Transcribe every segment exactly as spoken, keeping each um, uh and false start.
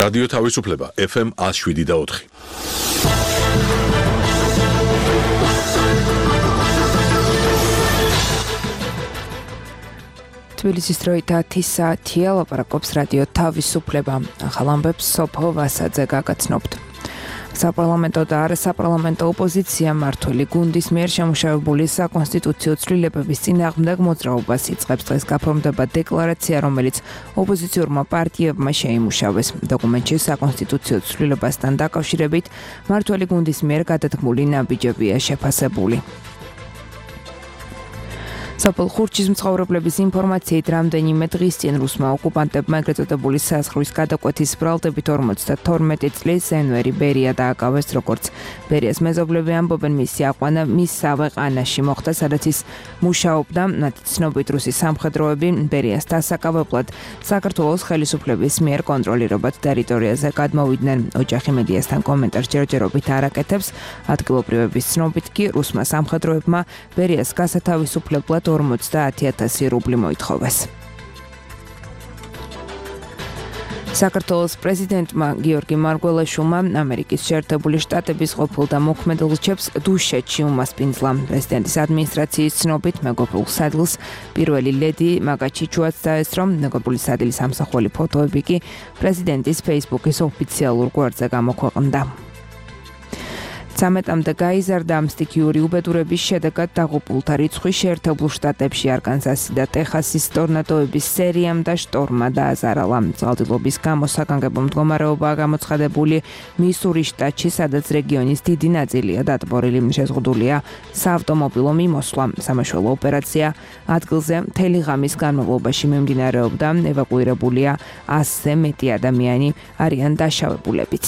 რადიო თავისუფლება ეფ ემ one oh seven და four. თბილისის დროით ათი საათია, ლაპარაკობს რადიო თავისუფლება. ახალ ამბებს სოფო ვასაძე გაგაცნობთ. საპარლამენტო და არასაპარლამენტო ოპოზიცია მმართველი გუნდის მიერ შემუშავებული საკონსტიტუციო ცვლილებების წინააღმდეგ მოძრაობას იწყებს. დღეს გაფორმდება დეკლარაცია, რომელიც ოპოზიციურმა პარტიებმა შეიმუშავეს. დოკუმენტში საკონსტიტუციო ცვლილებასთან დაკავშირებით მმართველი გუნდის მიერ გადადგმული ნაბიჯებია შეფასებული. სოფელ ხურჩის მცხოვრებლების ინფორმაციით რამდენიმე დღის წინ რუსმა ოკუპანტებმა ეგრეთ წოდებული საზღვრის გადაკვეთის ბრალდებით ორმოცდათორმეტი წლის ენვერი ბერია დააკავეს, როგორც ბერიას მეზობლები ამბობენ, მისი აყვანა მისსავე ყანაში მოხდა, სადაც ის მუშაობდა. მათი ცნობით რუსი სამხედროები ბერიას დასაკავებლად საქართველოს ხელისუფლების მიერ კონტროლირებად ტერიტორიაზე გადმოვიდნენ. ოჯახი მედიასთან კომენტარს ჯერჯერობით არ აკეთებს. ადგილობრივების ცნობით კი რუსმა სამხედროებმა ბერიას გასათავისუფლებლად ორმოცდაათი ათასი რუბლი მოითხოვეს. საქართველოს პრეზიდენტმა გიორგი მარგველაშვილმა ამერიკის შეერთებული შტატების ყოფილ და მოქმედელ რჩევს დუშეთში უმასპინძლა. პრეზიდენტის ადმინისტრაციის ცნობით მეგობრულ სადილს პირველი ლედი მაგა ჩიჩუაც დაესწრო. მეგობრული სადილის ამსახველი ფოტოები კი პრეზიდენტის ფეისბუქის ოფიციალურ გვერდზე გამოქვეყნდა. ცამეტამდე გაიზარდა სტიქიური უბედურების შედეგად დაღუპულთა რიცხვი შეერთებულ შტატებში არკანსასი და ტეხასის ტორნადოების სერიამ და შტორმმა დააზარალა. წყალდიდობის გამო საგანგებო მდგომარეობაა გამოცხადებული მისურის შტატში, სადაც რეგიონის დიდი ნაწილია დატბორილი. შეზღუდულია საავტომობილო მიმოსვლა. სამაშველო ოპერაცია ადგილზე მთელი ღამის განმავლობაში მიმდინარეობდა. ევაკუირებულია ასზე მეტი ადამიანი, არიან დაშავებულებიც.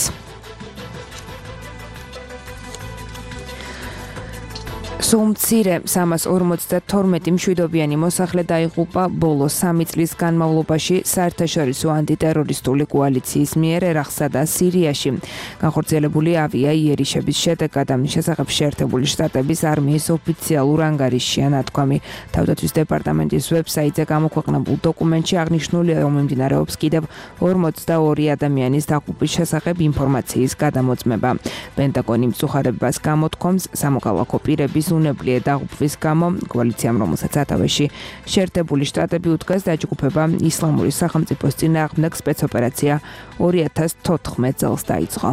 სულ მცირე სამას ორმოცდათორმეტი მშვიდობიანი მოსახლე დაიღუპა ბოლო სამი წლის განმავლობაში საერთაშორისო ანტიტერორისტული კოალიციის მიერ ერაყსა და სირიაში. განხორციელებული ავია იერიშების შედეგად ამის შესახებ შეერთებული შტატების არმიის ოფიციალურ ანგარიშია ნათქვამი. თავდაცვის დეპარტამენტის ვებსაიტზე გამოქვეყნებულ დოკუმენტში აღნიშნულია, რომ მიმდინარეობს კიდევ ორმოცდაორი ადამიანის დაღუპვის შესახებ ინფორმაციის გადამოწმება. პენტაგონი მწუხარებას გამოთქვამს სამოქალაქო პირების უნებლიე დაღუპვის გამო. კოალიციამ, რომელსაც სათავეში შეერთებული შტატები უდგას, დაჯგუფება ისლამური სახელმწიფოს წინააღმდეგ სპეცოპერაცია ორი ათას თოთხმეტ წელს დაიწყო.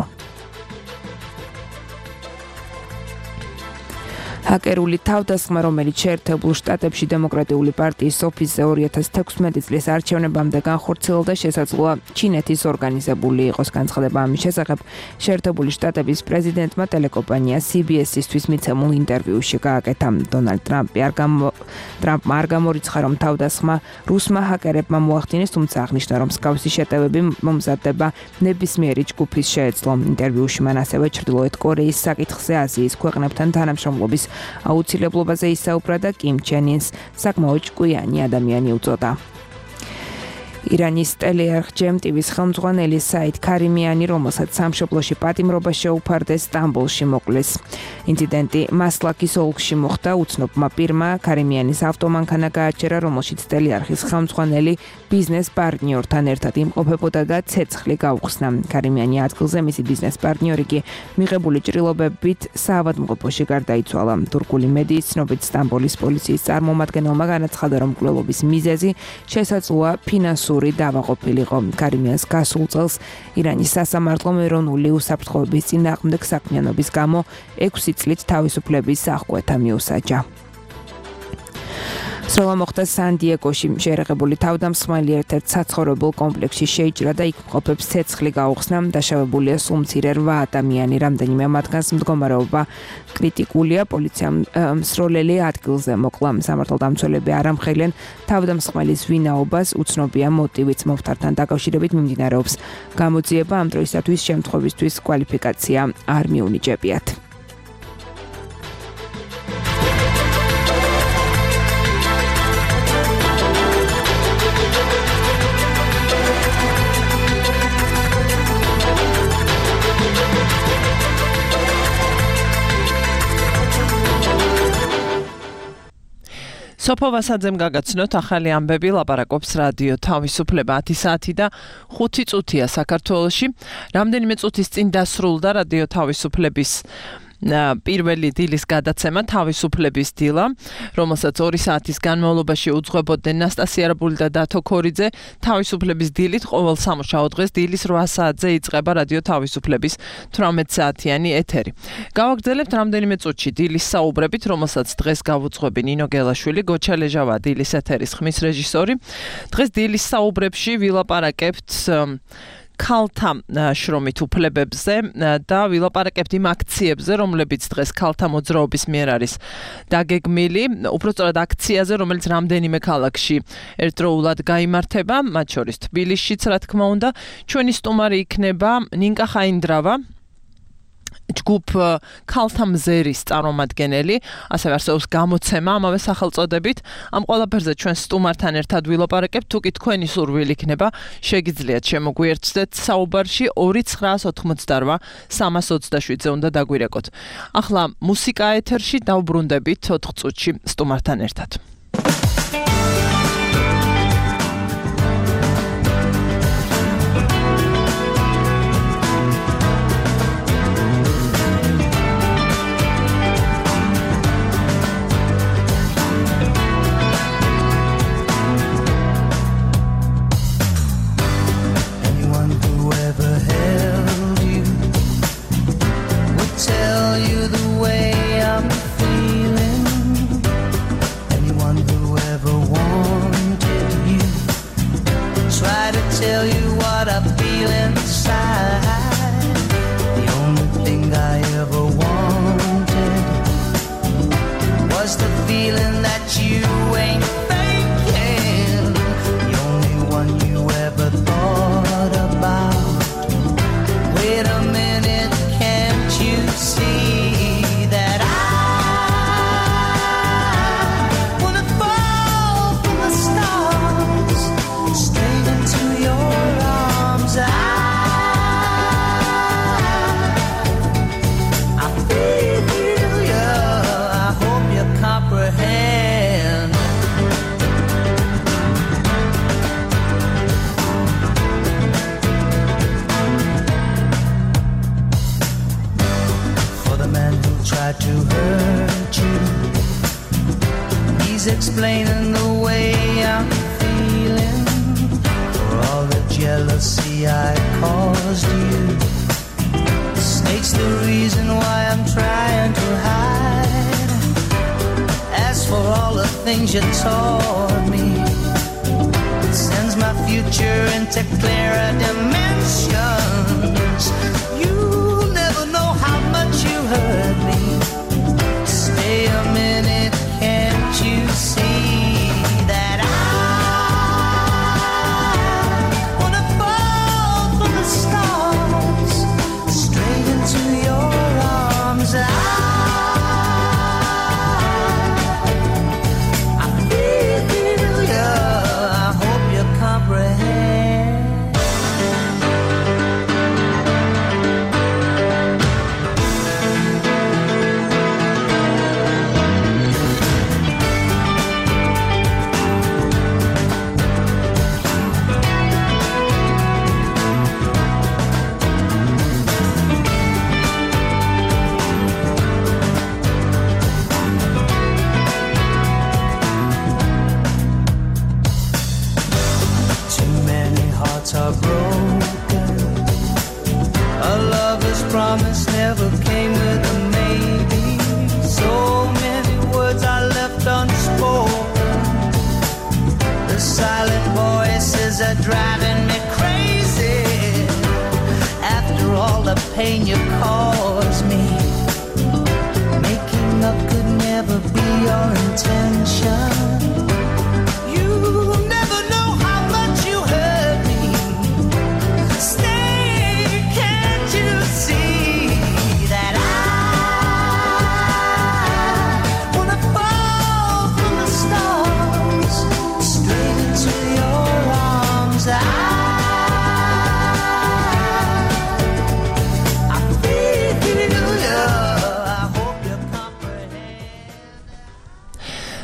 ჰაკერული თავდასხმა, რომელიც შეერთებულ შტატებში დემოკრატიული პარტიის ოფისზე ორი ათას თექვსმეტი წლის არჩევნებამდე განხორციელდა, შესაძლოა ჩინეთის ორგანიზებული იყოს. განცხადება ამის შესახებ შეერთებული შტატების პრეზიდენტმა ტელეკომპანია სი ბი ეს-ისთვის მიცემულ ინტერვიუში გააკეთა. დონალდ ტრამპი არ გამო ტრამპმა არ გამორიცხა, რომ თავდასხმა რუსმა ჰაკერებმა მოახდინეს, თუმცა აღნიშნა, რომ მსგავსი შეტევები მომზადდება ნებისმიერი ჯგუფის შეეძლო. ინტერვიუში მან ასევე ჩრდილოეთ კორეის საკითხზე აზიის ქვეყნებთან თანამშრომლობის აუცილებლობაზე ისაუბრა და კიმ ჩენ ინს საკმაოდ ჭკვიანი ადამიანი უწოდა. ირანის ტელეარხ ჯემ ტივის ხელმძღვანელი საიდ ქარიმიანი, რომელსაც სამშობლოში პატიმრობა შეუფარდეს, სტამბოლში მოკლეს. ინციდენტი მასლაკის ოლქში მოხდა. უცნობმა პირმა ქარიმიანის ავტომანქანა გააჩერა, რომელშიც ტელეარხის ხელმძღვანელი ბიზნეს პარტნიორთან ერთად იმყოფებოდა და ცეცხლი გაუხსნა. ქარიმიანი ადგილზე მისი ბიზნეს პარტნიორი კი მიღებული ჭრილობებით საავადმყოფოში გარდაიცვალა. თურქული მედიის ცნობით სტამბოლის პოლიციის წარმომადგენელმა განაცხადა, რომ მკვლელობის მიზეზი შესაძლოა ფინანსური დავა ყოფილიყო. ქარიმიანს გასულ წელს ირანის სასამართლომ ეროვნული უსაფრთხოების წინააღმდეგ საქმიანობის გამო ექვსი წლით თავისუფლების აღკვეთა მიუსაჯა. სროლა მოხდა სან-დიეგოში. შეერაღებული თავდამსხმელი ერთ-ერთ საცხოვრებელ კომპლექსში შეიჭრა და იქ მყოფებს ცეცხლი გაუხსნა. დაშავებულია სულ მცირე რვა ადამიანი, რამდენიმე მათგანს მდგომარეობა კრიტიკულია. პოლიციამ მსროლელი ადგილზე მოკლა. სამართალდამცველები არ ამხელიდნენ თავდამსხმელის ვინაობას, უცნობია მოტივიც. მომხდართან დაკავშირებით მიმდინარეობს გამოძიება. ამ დროისათვის შემთხვევისთვის კვალიფიკაცია არ მიუნიჭებიათ. სოფო ვასაძემ გაგაცნოთ ახალი ამბები, ლაპარაკობს რადიო თავისუფლება ათი საათი და ხუთი წუთია საქართველოში. რამდენიმე წუთის წინ დასრულდა რადიო თავისუფლების პირველი დილის გადაცემა თავისუფლების დილა, რომელსაც ორი საათის განმავლობაში უძღვებოდნენ ნასტასია რაბული და დათო ქორიძე. თავისუფლების დილით ყოველ სამუშაო დღეს დილის რვა საათზე იწყება რადიო თავისუფლების თვრამეტ საათიანი ეთერი. გავაგრძელებთ რამდენიმე წუთში დილის საუბრებით, რომელსაც დღეს გავუძღვები ნინო გელაშვილი, გოჩა ლეჟავა დილის ეთერის ხმის რეჟისორი. დღეს დილის საუბრებში ვილაპარაკებთ ქალთა შრომით უფლებებზე და ვილაპარაკებთ იმ აქციებზე, რომლებიც დღეს ქალთა მოძრაობის მიერ არის დაგეგმილი, უпростоრად აქციაზე, რომელიც რამდენიმე ქალაქში ერთდროულად გაიმართება, მათ შორის თბილისშიც, რა თქმა უნდა. ჩვენი სტუმარი იქნება ნინკა ხაინდრავა, ჯგუფ ქალთა მზერის წარმომადგენელი, ასევე არსებობს გამოცემა ამავე სახელწოდებით. ამ ყველაფერზე ჩვენ სტუმართან ერთად ვილაპარაკებთ. თუ კი თქვენი სურვილი იქნება, შეგიძლიათ შემოგვიერთდეთ საუბარში ორი ცხრაას ოთხმოცდარვა სამას ოცდაშვიდზე უნდა დაგვირეკოთ. ახლა მუსიკა ეთერში დავბრუნდებით ოთხ წუთში სტუმართან ერთად. Tell you what I feel inside. The only thing I ever wanted was the feeling that you ain't faking. The only one you ever thought about. Wait a minute, can't you see that I wanna fall from the stars straight into your arms? I, I feel you. I hope you comprehend. For the man who tried to hurt you, he's explaining the way I'm feeling. All the jealousy I caused you, the snake's the reason why I'm trying to hide. As for all the things you taught me, it sends my future into clearer dimensions. You'll never know how much you hurt me. Stay a minute, can't you see that I stars straight into your arms? I, I feel you. I hope you comprehend.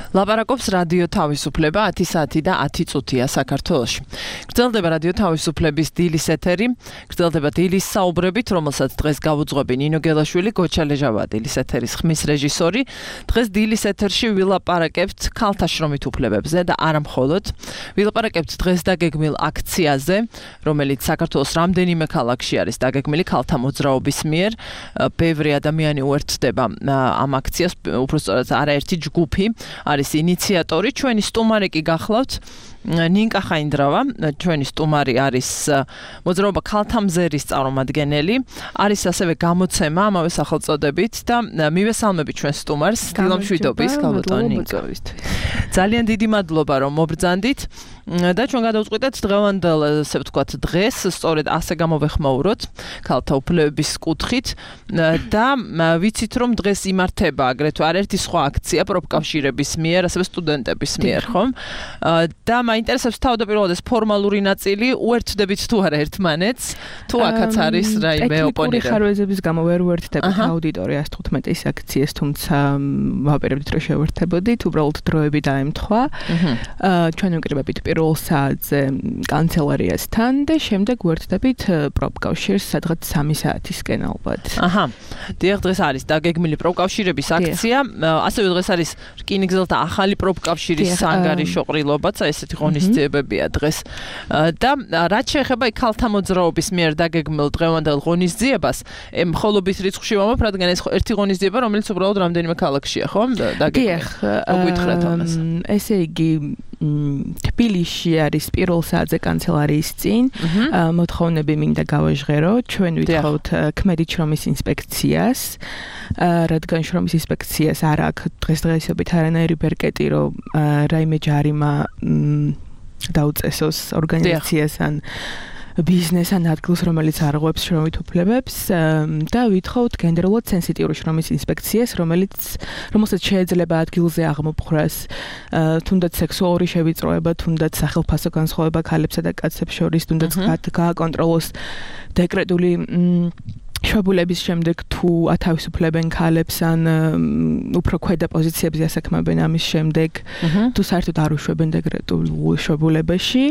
ლაპარაკობს რადიო თავისუფლება ათი საათი და ათი წუთია საქართველოში. გრძელდება რადიო თავისუფლების დილის ეთერი, გრძელდება დილის საუბრებით, რომელსაც დღეს გავუძღვები ნინო გელაშვილი, გოჩა ლეჟავა დილის ეთერის ხმის რეჟისორი. დღეს დილის ეთერში ვილაპარაკებთ ქალთა შრომით უფლებებზე და არა მხოლოდ. ვილაპარაკებთ დღეს დაგეგმილ აქციაზე, რომელიც საქართველოს რამდენიმე ქალაქში არის დაგეგმილი ქალთა მოძრაობის მიერ. ბევრი ადამიანი უერთდება ამ აქციას, უბრალოდ არაერთი ჯგუფი არის ინიციატორი. ჩვენი სტუმარი კი გახლავთ ნინკა ხაინდრავა, ჩვენი სტუმარი არის მოძრაობა ქალთა მზერის წარმომადგენელი, არის ასევე გამოცემა ამავე სახელწოდებით და მივესალმები ჩვენ სტუმარს, დილამშვიდობის, ქალბატონი ნინკა. ძალიან დიდი მადლობა რომ მობრძანდით და ჩვენ გადავწყვიტეთ დღევანდელ, ასე ვთქვათ, დღეს სწორედ ასე გამოვეხმაუროთ ქალთა უფლებების კუთხით და ვიცით რომ დღეს იმართება აგრეთვე არაერთი სხვა აქცია პროფკავშირების მიერ, ასევე სტუდენტების მიერ, ხომ? და მაინტერესებს თავდაპირველად ეს ფორმალური ნაწილი, უერთდებით თუ არა ერთმანეთს, თუ აქაც არის რაიმე ოპონენტი. ტექნიკური ხარვეზების გამო ვერ უერთდებით აუდიტორია ას თხუთმეტის აქციას, თუმცა ვაპირებდით რომ შევერთებოდით, უბრალოდ დროები დაემთხვა. ჩვენ ვიკრიბებით პირველ საათზე კანცელარიასთან და შემდეგ ვერთდებით პროფკავშირს სადღაც სამი საათისკენ ალბათ. აჰა. დიახ, დღეს არის დაგეგმილი პროფკავშირების აქცია, ასევე დღეს არის რკინიგზელთა ახალი პროფკავშირის სანგარიშო ყრილობაც, ესეთი ღონისძიებებია დღეს. და რაც შეეხება ქალთა მოძრაობის მიერ დაგეგმილ დღევანდელ ღონისძიებას, მხოლობით რიცხვში ვამბობ, რადგან ეს ერთი ღონისძიება, რომელიც უბრალოდ რამდენიმე ქალაქშია, ხო? დაგეგმილი. დიახ, მოგვითხრათ ამას. ესე იგი თბილისში არის პირველ საათზე კანცელარიის წინ მოთხოვნები მინდა გავაჟღერო. ჩვენ ვითხოვთ ქმედი შრომის ინსპექციას, რადგან შრომის ინსპექციას არ აქვს დღესდღეობით არანაირი ბერკეტი, რომ რაიმე ჯარიმა დაუწესოს ორგანიზაციას ან ბიზნეს ან ადგილს, რომელიც არღვევს შრომით უფლებებს და ვითხოვთ გენდერულად სენსიტიური შრომის ინსპექციას, რომელიც რომელსაც შეიძლება ადგილზე აღმოფხვრას თუნდაც სექსუალური შევიწროება, თუნდაც სახელფასო განსხვავება ქალებსა და კაცებს შორის, თუნდაც გააკონტროლოს დეკრეტული შვებულების შემდეგ თუ ათავისუფლებენ ქალებს ან უფრო ქვედა პოზიციებზე ასაქმებენ ამის შემდეგ, თუ საერთოდ არ უშვებენ დეკრეტულ შვებულებაში.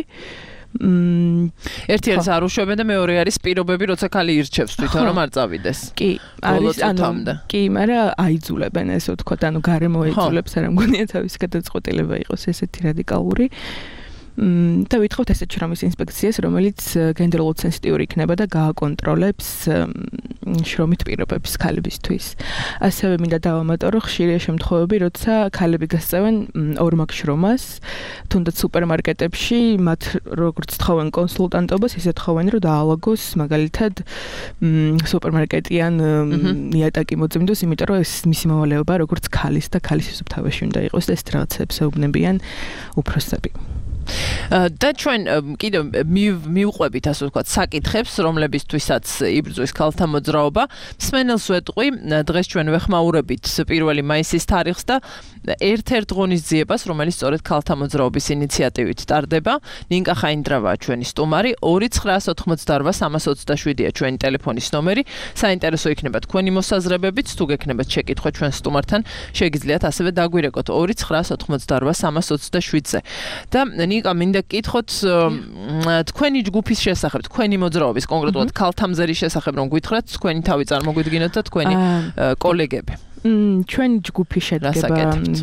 ერთი არის არ უშვებენ და მეორე არის პირობები, როცა ქალი ირჩევს თვითონ რომ არ წავიდეს. კი, არის ანუ კი, მაგრამ აიძულებენ, ესე ვთქვათ, ანუ გარემო აიძულებს, არ მგონია თავის გადაწყვეტილება იყოს ესეთი რადიკალური. და ვითხოვთ ესეთ შრომის ინსპექციას, რომელიც გენდერულად სენსიტიური იქნება და გააკონტროლებს შრომით პირობებს ქალებისთვის. ასევე მინდა დავამატო, ხშირია შემთხვევები, როცა ქალები გასწევენ ორმაგ შრომას, თუნდაც სუპერმარკეტებში, მათ როგორც თხოვენ კონსულტანტობას, ისე თხოვენ, რომ დაალაგოს მაგალითად სუპერმარკეტი ან იატაკი მოწმინდოს, იმიტომ რომ ეს მისი მოვალეობა როგორც ქალის და ქალის სუფთავაში უნდა იყოს და ეს რაღაცებს ეუბნებიან უფროსები. და ჩვენ კიდევ მივყვებით, ასე ვთქვათ, საკითხებს, რომლებისთვისაც იბრძვის ქალთა მოძრაობა. მსმენელს ვეტყვი, დღეს ჩვენ ვეხმაურებით პირველი მაისის თარიღს და ერთ-ერთ ღონისძიებას, რომელიც სწორედ ქალთა მოძრაობის ინიციატივით ტარდება. ნინკა ხაინდრავაა ჩვენი სტუმარი, ორი ცხრაას ოთხმოცდაორვა სამას ოცდაშვიდია ჩვენი ტელეფონის ნომერი. საინტერესო იქნება თქვენი მოსაზრებებიც, თუ გექნებათ შეკითხვა ჩვენ სტუმართან, შეგიძლიათ ასევე დაგვირეკოთ ორი ცხრაას ოთხმოცდაორვა სამას ოცდაშვიდზე. და ნიკა, მინდა გკითხოთ თქვენი ჯგუფის შესახებ, თქვენი მოძრაობის, კონკრეტულად ქალთა მზერის შესახებ რომ გითხრათ, თქვენი თავი წარმოგვიდგინოთ და თქვენი კოლეგები. ჩვენი ჯგუფი შედგება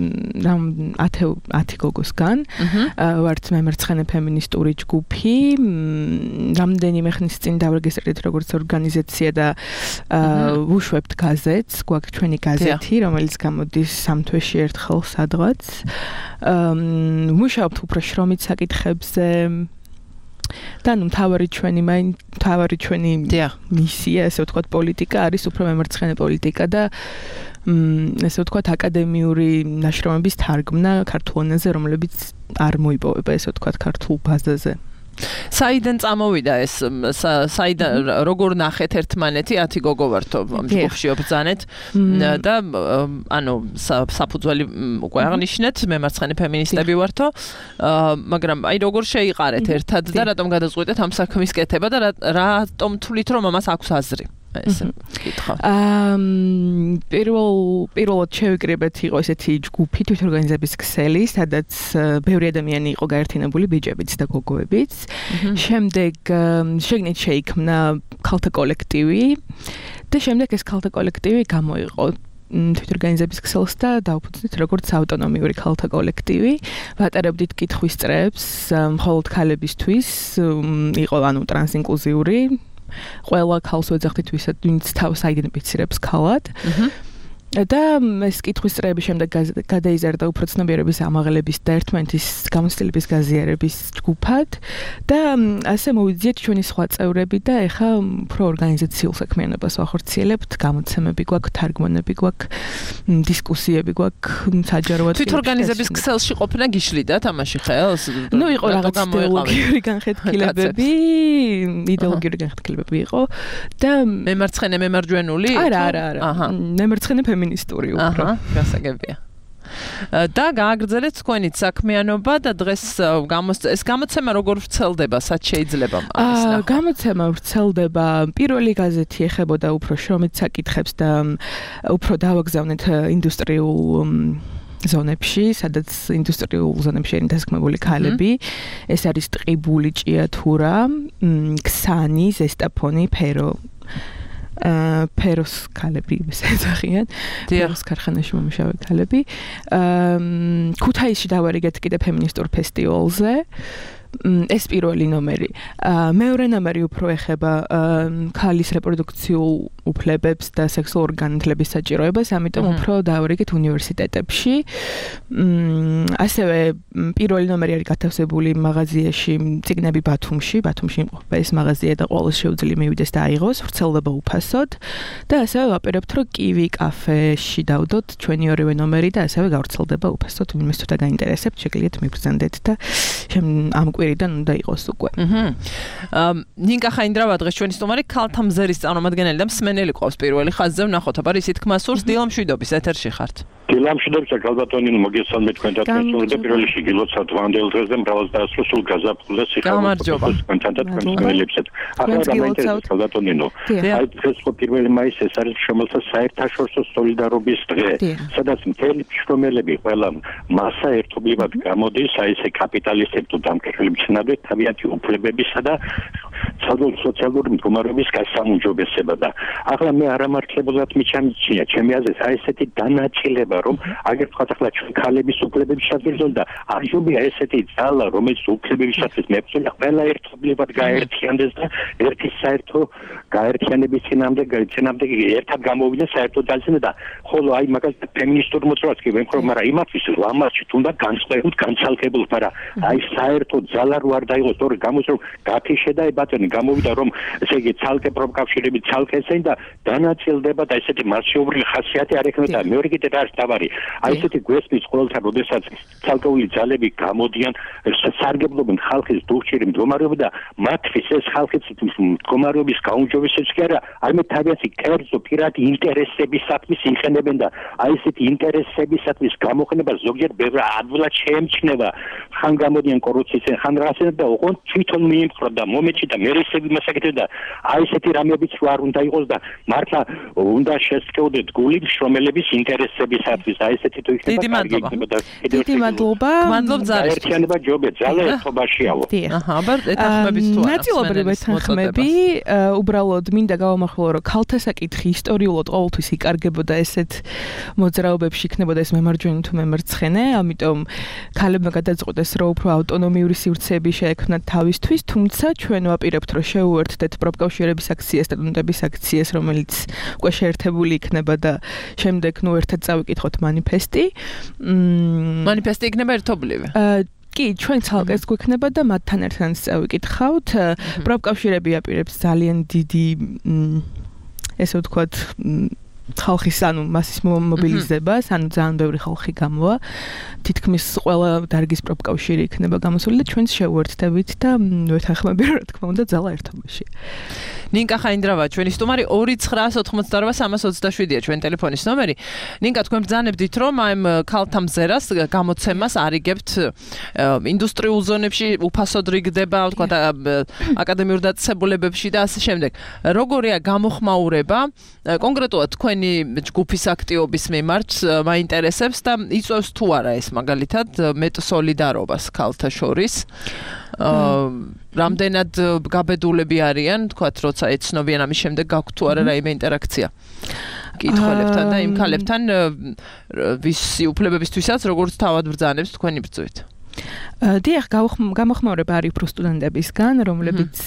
ათი გოგოსგან. ვართ მემარცხენე ფემინისტური ჯგუფი. რამდენიმე ხნის წინ დავრეგისტრირეთ როგორც ორგანიზაცია და ვუშვებთ გაზეთს. გვაქვს ჩვენი გაზეთი, რომელიც გამოდის სამ თვეში ერთხელ სადღაც. ვმუშაობთ უფრო შრომით საკითხებზე. და ნუ მთავარი ჩვენი მაინ მთავარი ჩვენი მისია, ასე ვთქვათ, პოლიტიკა არის უფრო მემარცხენე პოლიტიკა და ესე ვთქვათ, აკადემიური ნაშრომების თარგმნა ქართულ ენაზე, რომლებიც არ მოიპოვება, ესე ვთქვათ, ქართულ ბაზაზე. საიდან წამოვიდა ეს საიდან როგორ ნახეთ ერთმანეთი ათი გოგო ვართო ჯგუფში ობრძანეთ და ანუ საფუძველი უკვე აღნიშნეთ მემარცხენე ფემინისტები ვართო მაგრამ აი როგორ შეიყარეთ ერთად და რატომ გადაწყვეტეთ ამ საქმის კეთება და რატომ თვლით რომ ამას აქვს აზრი ესე კითხვა. აა პირველ პირველად შევიკრიბეთ იყო ესეთი ჯგუფი თვითორგანიზების ქსელი, სადაც ბევრი ადამიანი იყო გაერთიანებული, ბიჭებიც და გოგოებიც. შემდეგ შეგნით შეიქმნა ქალთა კოლექტივი და შემდეგ ეს ქალთა კოლექტივი გამოიყო თვითორგანიზების ქსელს და დაუფუძნეთ როგორც ავტონომიური ქალთა კოლექტივი. ვატარებდით კითხვის წრეებს მხოლოდ ქალებისთვის, იყო ანუ ტრანსინკლუზიური. ყველა ქალს ვეძახდით, ვინც თავს აიდენტიფიცირებს ქალად. და ეს კითხვის წრეების შემდეგ გადაიზარდა უფრო ცნობიერების ამაღლების და ერთმანეთის გამოცდილების გაზიარების ჯგუფად და ასე მოვიძიეთ ჩვენი სხვა წევრები და ეხა უფრო ორგანიზაციულ საქმიანობას ვახორციელებთ, გამოცემები გვაქვს, თარგმანები გვაქვს, დისკუსიები გვაქვს, საჯაროა თვითორგანიზების ქსელში ყოფნა გიშლიდა თამაში ხელს? ნუ იყო რაღაც იდეოლოგიური განხეთქილებები, იდეოლოგიური განხეთქილებები იყო და მემარცხენე მემარჯვენული? არა, არა, არა. მემარცხენე ფემინისტური უფრო. აჰა, გასაგებია. და გააგრძელეთ თქვენი საქმიანობა და დღეს ეს გამოცემა როგორ ვრცელდება, სად შეიძლება ამის ნახვა? გამოცემა ვრცელდება, პირველი გაზეთი ეხებოდა უფრო შრომით საკითხებს და უფრო დავაგზავნეთ ინდუსტრიულ ზონებში, სადაც ინდუსტრიულ ზონებში არის დასაქმებული ქალები. ეს არის ტყიბული, ჭიათურა, ქსანი, ზესტაფონი, ფერო. აა ფეროს ქალები ესეძახიან. ფეროს ქარხანაში მომუშავე ქალები. აა ქუთაისში დავარიგეთ კიდე ფემინისტურ ფესტივალზე. ეს პირველი ნომერი. მეორე ნომერი უფრო ეხება ქალის რეპროდუქციულ უფლებებს და სექსუალურ განათლების საჭიროებას, ამიტომ უფრო დავარიგეთ უნივერსიტეტებში. ასევე პირველი ნომერი არის გათავსებული მაღაზიაში, წიგნები ბათუმში, ბათუმში იმყოფება ეს მაღაზია და ყოველს შეუძლია მივიდეს და აიღოს, ვრცელდება უფასოდ და ასევე ვაპირებთ, რომ კივი კაფეში დავდოთ ჩვენი ორივე ნომერი და ასევე გავრცელდება უფასოდ, ვინმეს თუ დაგაინტერესებთ, შეგიძლიათ მიბრძანდეთ და ამ კვირიდან უნდა იყოს უკვე. აჰა. ნინკა ხაინდრავა დღეს ჩვენი სტუმარი ქალთა მზერის წარმომადგენელი და მსმენელი ყავს პირველი ხაზზე ვნახოთ, აბა ისეთ ხმა სურს დილამ შვიდობის ეთერში ხართ. დილამ შვიდობის კალბატონინო მოგესალმეთ თქვენთან და პირველი შეგილოცავთ ვანდელ დღეს და მრავალ დაასრულა სულ გაზაფხულდა სიხარული თქვენთან და თქვენ მსმენელებსაც. ახლა გამაინტერესებს კალბატონინო. აი დღეს ხო პირველი მაისი ეს არის შრომელთა საერთაშორისო სოლიდარობის დღე, სადაც მთელი შრომელები ყველა მასა ერთობლივად გამოდის, აი ესე კაპიტალისტებს თუ დამკვირვებლებს ცნადეთ თავიანთი უფლებებისა და სოციალური მდგომარეობის გასაუმჯობესება და ახლა მე არამართლებულად მიჩამჩია ჩემი აზრით აი ესეთი დანაწილება რომ აგერ თქვა ახლა ჩვენ ქალების უფლებების შესაძლებლობა და არჯობია ესეთი ძალა რომელიც უფლებების შესაძლებლად მეფსულა ყველა ერთობლივად გაერთიანდეს და ერთი საერთო გაერთიანების წინამდე წინამდე ერთად გამოვიდეს საერთო ძალისკენ და ხოლო აი მაგალითად ფემინისტურ მოძრაობას კი ვემხრო მაგრამ იმათვის რომ ამაში თუნდა განსხვავებულ განცალკებულ მაგრამ აი საერთო ძალა რო არ დაიღოს თორე გამოს რომ გათიშე და ბატონი გამოვიდა რომ ესე იგი ცალკე პროფკავშირები ცალკე ესენ და დანაწილდება და ესეთი მასშტაბური ხასიათი არ ექნება და მეორე კიდე რა არის თავარი აი ესეთი გვესმის ყოველთვის როდესაც ცალკეული ძალები გამოდიან სარგებლობენ ხალხის დუხჭირი მდგომარეობა და მათთვის ეს ხალხის მდგომარეობის გაუმჯობესების კი არა არამედ თავისი კერძო პირადი ინტერესებისათვის იხენებენ და აი ესეთი ინტერესებისათვის გამოყენება ზოგიერთ ბევრ ადვილად შეემჩნევა ხან გამოდიან კორუფციის ხან რაღაცა და ოღონდ თვითონ მიემხრა და მომეჩი და მერესები მასაკეთებ და აი ესეთი რამებიც არ უნდა იყოს და მართლა უნდა შესწავლდეთ გული შრომელების ინტერესებისათვის აი ესეთი თუ იქნება დიდი დიდი მადლობა მადლობ ძალის ერთიანება ჯობია ძალა ერთობაშიაო აჰა აბა ეთანხმების თუ არა ნაწილობრივ ეთანხმები უბრალოდ მინდა გავამახვილო რომ ქალთა საკითხი ისტორიულად ყოველთვის იკარგებოდა ესეთ მოძრაობებში იქნებოდა ეს მემარჯვენე თუ მემარცხენე ამიტომ ქალებმა გადაწყვიტეს რომ უფრო ავტონომიური სივრცეები შეექმნათ თავისთვის თუმცა ჩვენ ვაპირებთ რომ შევუერთდეთ პროფკავშირების აქციას და დუნდების აქციას რომელიც უკვე შეერთებული იქნება და შემდეგ ნუ ერთად წავიკითხოთ манифеסטי манифеסטי იქნება ერთობლივი კი ჩვენ ცალკეს გვექნება და მათთან ერთად წავიკითხავთ პროფკავშირები აპირებს ძალიან დიდი ესე ვთქვათ ხალხის ანუ მასის მობილიზებას, ანუ ძალიან ბევრი ხალხი გამოვა. თითქმის ყველა დარგის პროფკავშირი იქნება გამოსული და ჩვენც შევუერთდებით და ვეთანხმები რა თქმა უნდა ძალა ერთობაში. ნინკა ხაინდრავა ჩვენი სტუმარი ორი ცხრა ოთხმოცდაოთხ სამას ოცდაშვიდია ჩვენი ტელეფონის ნომერი. ნინკა თქვენ ბრძანებდით რომ აი ქალთა მზერას გამოცემას არიგებთ ინდუსტრიულ ზონებში უფასოდ რიგდება, თქვა აკადემიურ დაწესებულებებში და ასე შემდეგ. როგორია გამოხმაურება კონკრეტულად თქვენი ჯგუფის აქტივობის მიმართ მაინტერესებს და იწვევს თუ არა ეს მაგალითად მეტ სოლიდარობას ქალთა შორის? რამდენად გაბედულები არიან, თქვათ, როცა ეცნობიან ამის შემდეგ გაქვთ თუ არა რაიმე ინტერაქცია კითხველებთან და იმ ქალებთან, ვის უფლებებისთვისაც როგორც თავად ბრძანებს თქვენი ბრძვით? დიახ, გამოხმაურება არის უფრო სტუდენტებისგან, რომლებიც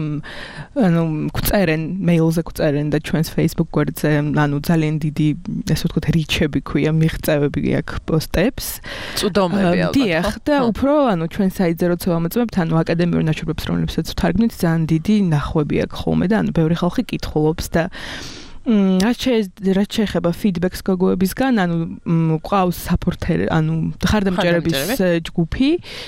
ანუ გვწერენ, მეილზე გვწერენ და ჩვენს Facebook გვერდზე, ანუ ძალიან დიდი, ესე ვთქვათ, რიჩები ქვია, მიღწევები აქვს პოსტებს. წვდომები ალბათ. დიახ, და უფრო ანუ ჩვენ საიტზე როცა ვამოწმებთ, ანუ აკადემიურ ნაშრომებს, რომლებსაც ვთარგმნით, ძალიან დიდი ნახვები აქვს ხოლმე და ანუ ბევრი ხალხი კითხულობს და რაც შეეხება ფიდბექს გოგოებისგან, ანუ ყავს საპორტერი, ანუ ხარდამჭერების ჯგუფი,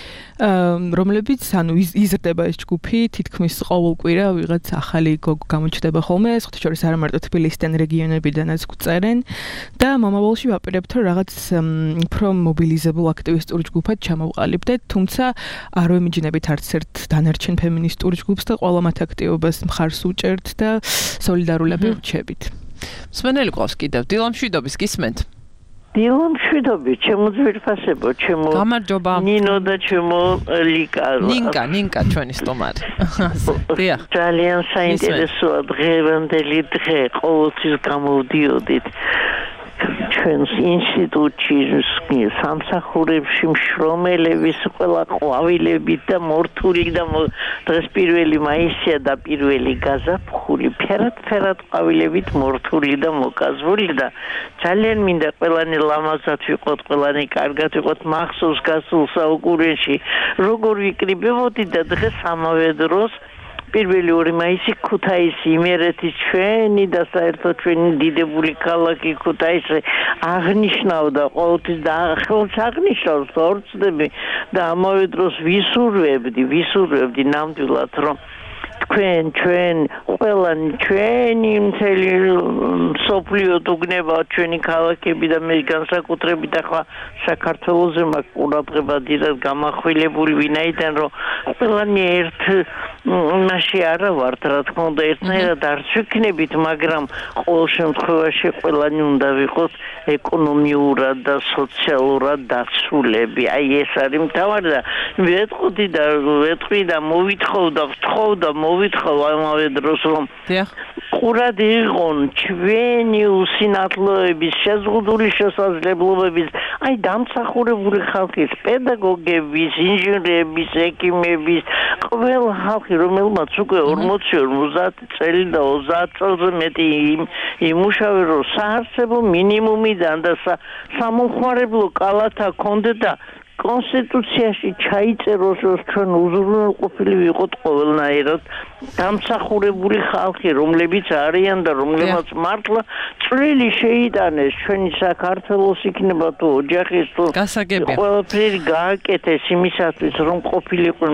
რომლებიც ანუ იზრდება ეს ჯგუფი, თითქმის ყოველ კვირა ვიღაც ახალი გოგო გამოჩნდება ხოლმე, სხვათა შორის არა მარტო თბილისიდან, რეგიონებიდანაც გვწერენ და მომავალში ვაპირებთ რომ რაღაც უფრო მობილიზებულ აქტივისტურ ჯგუფად ჩამოვყალიბდეთ, თუმცა არ ვემიჯნებით არც ერთ დანარჩენ ფემინისტურ ჯგუფს და ყველა მათ აქტივობას მხარს უჭერთ და სოლიდარულები ვრჩებით. მსმენელი ყავს კიდევ დილამშვიდობის გისმენთ. დილამშვიდობის, ჩემო ძვირფასებო, ჩემო გამარჯობა. ნინო და ჩემო ლიკა. ნინკა, ნინკა ჩვენი სტუმარი. დიახ. ძალიან საინტერესოა დღევანდელი დღე, ყოველთვის გამოვდიოდით. ჩვენს ინსტიტუტში სამსახურებში მშრომელების ყველა ყვავილებით და მორთული და დღეს პირველი მაისია და პირველი გაზაფხული ფერად-ფერად ყვავილებით მორთული და მოკაზრული და ძალიან მინდა ყველანი ლამაზად ვიყოთ, ყველანი კარგად ვიყოთ მახსოვს გასულ საუკუნეში როგორ ვიკრიბებოდი და დღეს ამავე დროს პირველი ორი მაისი ქუთაისი იმერეთის ჩვენი და საერთოდ ჩვენი დიდებული ქალაქი ქუთაისი აღნიშნავდა ყოველთვის და ხელს აღნიშნავს ორწლები და ამავე დროს ვისურვებდი ვისურვებდი ნამდვილად რომ თქვენ ჩვენ ყველანი ჩვენი მთელი სოფლიო დუგნება ჩვენი ქალაქები და მე განსაკუთრებით ახლა საქართველოზე მაქვს ყურადღება დიდად გამახვილებული ვინაიდან რომ ყველანი ერთ მასში არა ვართ რა თქმა უნდა ერთნაირად არც ვიქნებით მაგრამ ყოველ შემთხვევაში ყველანი უნდა ვიყოთ ეკონომიურად და სოციალურად დაცულები აი ეს არის მთავარი და ვეტყოდი და ვეტყვი და მოვითხოვ და ვთხოვ და მოვითხოვ ამავე დროს რომ ყურად იყონ ჩვენი უსინათლოების შეზღუდული შესაძლებლობების აი დამსახურებული ხალხის პედაგოგების ინჟინრების ექიმების ყველა ხალხი რომელმაც უკვე ორმოცი ორმოცდაათი წელი და ოცდაათი წელზე მეტი იმუშავე რომ საარსებო მინიმუმიდან და სამომხმარებლო კალათა ქონდეთ და კონსტიტუციაში ჩაიწეროს რომ ჩვენ უზრუნველყოფილი ვიყოთ ყოველნაირად დამსახურებული ხალხი რომლებიც არიან და რომლებიც მართლა წვლილი შეიტანეს ჩვენი საქართველოს იქნება თუ ოჯახის თუ ყველაფერი გააკეთეს იმისათვის რომ ყოფილიყო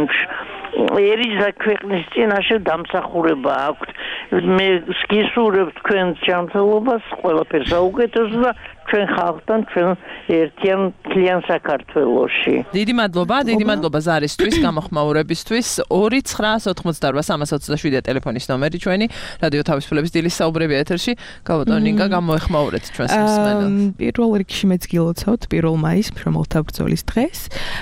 ერისა ქვეყნის წინაშე დამსახურება აქვს მე გისურვებ თქვენ ჯანმრთელობას ყველაფერს აუკეთოს და ჩვენ ხალხთან ჩვენ ერთიან მთლიან საქართველოში. დიდი მადლობა, დიდი მადლობა ზარისთვის, გამოხმაურებისთვის. ორი ცხრა ოთხმოცდაორვა სამას ოცდაშვიდია ტელეფონის ნომერი ჩვენი. რადიო თავისუფლების დილის საუბრები ეთერში. გავატონინკა გამოეხმაურეთ ჩვენს მსმენელს. პირველ რიგში მეც გილოცავთ პირველ მაისს, მშრომელთა ბრძოლის დღეს.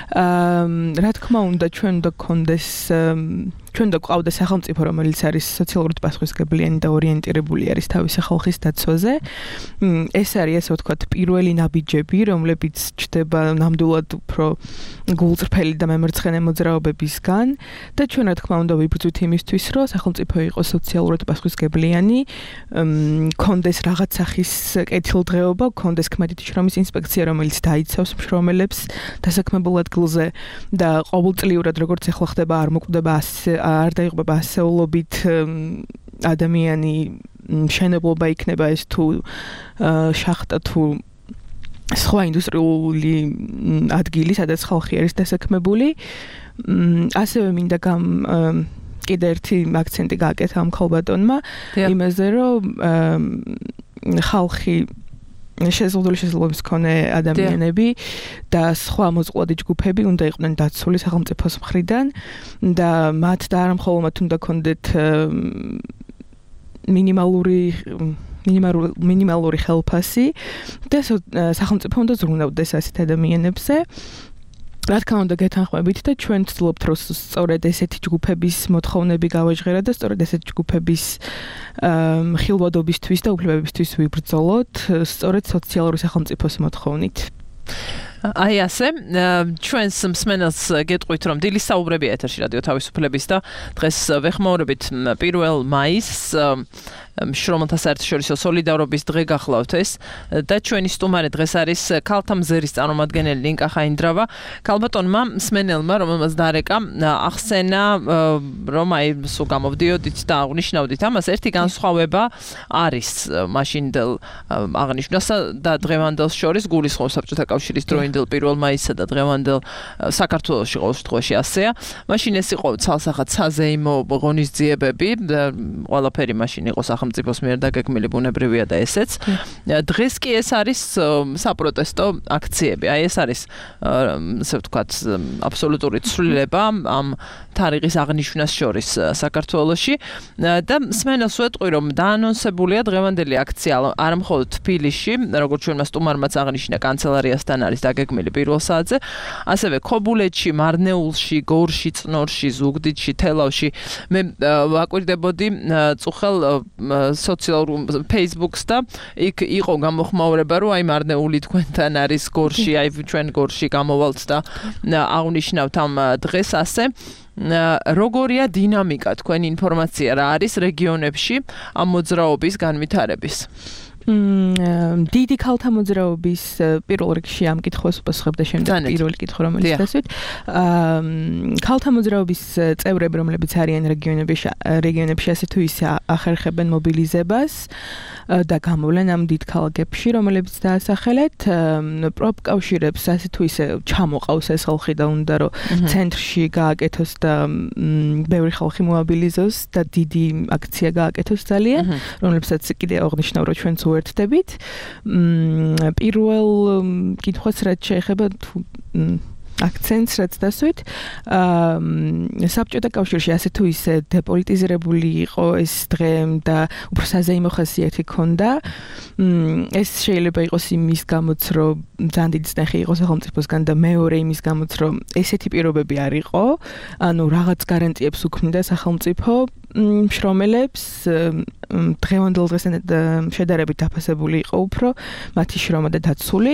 რა თქმა უნდა, ჩვენ უნდა გქონდეს ჩვენ და გვყავდა სახელმწიფო, რომელიც არის სოციალურად პასუხისმგებლიანი და ორიენტირებული არის თავისი ხალხის დაცვაზე. ეს არის ასე ვთქვათ პირველი ნაბიჯები, რომლებიც ჩდება ნამდვილად უფრო გულწრფელი და მემარცხენე მოძრაობებისგან და ჩვენ რა თქმა უნდა ვიბრძვით იმისთვის, რომ სახელმწიფო იყოს სოციალურად პასუხისმგებლიანი, კონდეს რაღაც სახის კეთილდღეობა, კონდეს ქმედითი შრომის ინსპექცია, რომელიც დაიცავს მშრომელებს დასაქმებულ ადგილზე და ყოველწლიურად როგორც ახლა ხდება არ მოკვდება არ დაიღუპება ასეულობით ადამიანი მშენებლობა იქნება ეს თუ შახტა თუ სხვა ინდუსტრიული ადგილი, სადაც ხალხი არის დასაქმებული. ასევე მინდა გამ კიდე ერთი აქცენტი გააკეთა ამ ქალბატონმა იმაზე, რომ ხალხი შეზღუდული შესაძლებლობის მქონე ადამიანები და სხვა მოწყვლადი ჯგუფები უნდა იყვნენ დაცული სახელმწიფოს მხრიდან და მათ და არა მხოლოდ მათ უნდა ქონდეთ მინიმალური მინიმალური ხელფასი და სახელმწიფო უნდა ზრუნავდეს ასეთ ადამიანებზე. რა თქმა უნდა გეთანხმებით და ჩვენ ვცდილობთ რომ სწორედ ესეთი ჯგუფების მოთხოვნები გავაჟღეროთ და სწორედ ესეთი ჯგუფების ხილვადობისთვის და უფლებებისთვის ვიბრძოლოთ სწორედ სოციალური სახელმწიფოს მოთხოვნით. აი ასე ჩვენს მსმენელს გეტყვით რომ დილის საუბრები ეთერში რადიო თავისუფლების და დღეს ვეხმაურებით პირველ მაისს შრომელთა საერთაშორისო სოლიდარობის დღე გახლავთ ეს და ჩვენი სტუმარი დღეს არის ქალთა მზერის წარმომადგენელი ლინკა ხაინდრავა. ქალბატონმა მსმენელმა რომელმაც დარეკა ახსენა რომ აი სულ გამოვდიოდით და აღნიშნავდით ამას ერთი განსხვავება არის მაშინდელ აღნიშვნასა და დღევანდელს შორის გულისხმობს საბჭოთა კავშირის დროინდელ პირველ მაისსა და დღევანდელ საქართველოში ყოველ შემთხვევაში ასეა. მაშინ ეს იყო ცალსახად საზეიმო ღონისძიებები ყველაფერი მაშინ იყო სახელმწიფოს მიერ დაგეგმილი ბუნებრივია და ესეც. დღეს კი ეს არის საპროტესტო აქციები. აი ეს არის ასე ვთქვათ აბსოლუტური ცვლილება ამ თარიღის აღნიშვნას შორის საქართველოში და მსმენელს ვეტყვი რომ დაანონსებულია დღევანდელი აქცია არა მხოლოდ თბილისში, როგორც ჩვენმა სტუმარმაც აღნიშნა კანცელარიასთან არის დაგეგმილი პირველ საათზე, ასევე ქობულეთში, მარნეულში, გორში, წნორში, ზუგდიდში, თელავში. მე ვაკვირდებოდი წუხელ სოციალურ Facebook-ს და იქ იყო გამოხმაურება რომ აი მარნეული თქვენთან არის გორში, აი ჩვენ გორში გამოვალთ და აღნიშნავთ ამ დღეს ასე. როგორია დინამიკა თქვენი ინფორმაცია რა არის რეგიონებში ამ მოძრაობის განვითარების? დიდი ქალთა მოძრაობის პირველ რიგში ამ კითხვას უპასუხებ და შემდეგ პირველი კითხვა რომელიც დასვით. ქალთა მოძრაობის წევრები რომლებიც არიან რეგიონებში რეგიონებში ასე თუ ისე ახერხებენ მობილიზებას და გამოვლენ ამ დიდ ქალაქებში რომლებიც დაასახელეთ. პროფკავშირებს ასე თუ ისე ჩამოყავს ეს ხალხი და უნდა რომ ცენტრში გააკეთოს და ბევრი ხალხი მოაბილიზოს და დიდი აქცია გააკეთოს ძალიან რომლებსაც კიდე აღნიშნავ რომ ჩვენც ვერთდებით. პირველ კითხვას რაც შეეხება თუ აქცენტს რაც დასვით საბჭოთა კავშირში ასე თუ ისე დეპოლიტიზირებული იყო ეს დღე და უფრო საზეიმო ხასიათი ჰქონდა. ეს შეიძლება იყოს იმის გამოც რომ ძალიან დიდი წნეხი იყო სახელმწიფოსგან და მეორე იმის გამოც რომ ესეთი პირობები არ იყო, ანუ რაღაც გარანტიებს უქმნიდა სახელმწიფო შრომელებს დღევანდელ დღესთან შედარებით დაფასებული იყო უფრო მათი შრომა და დაცული.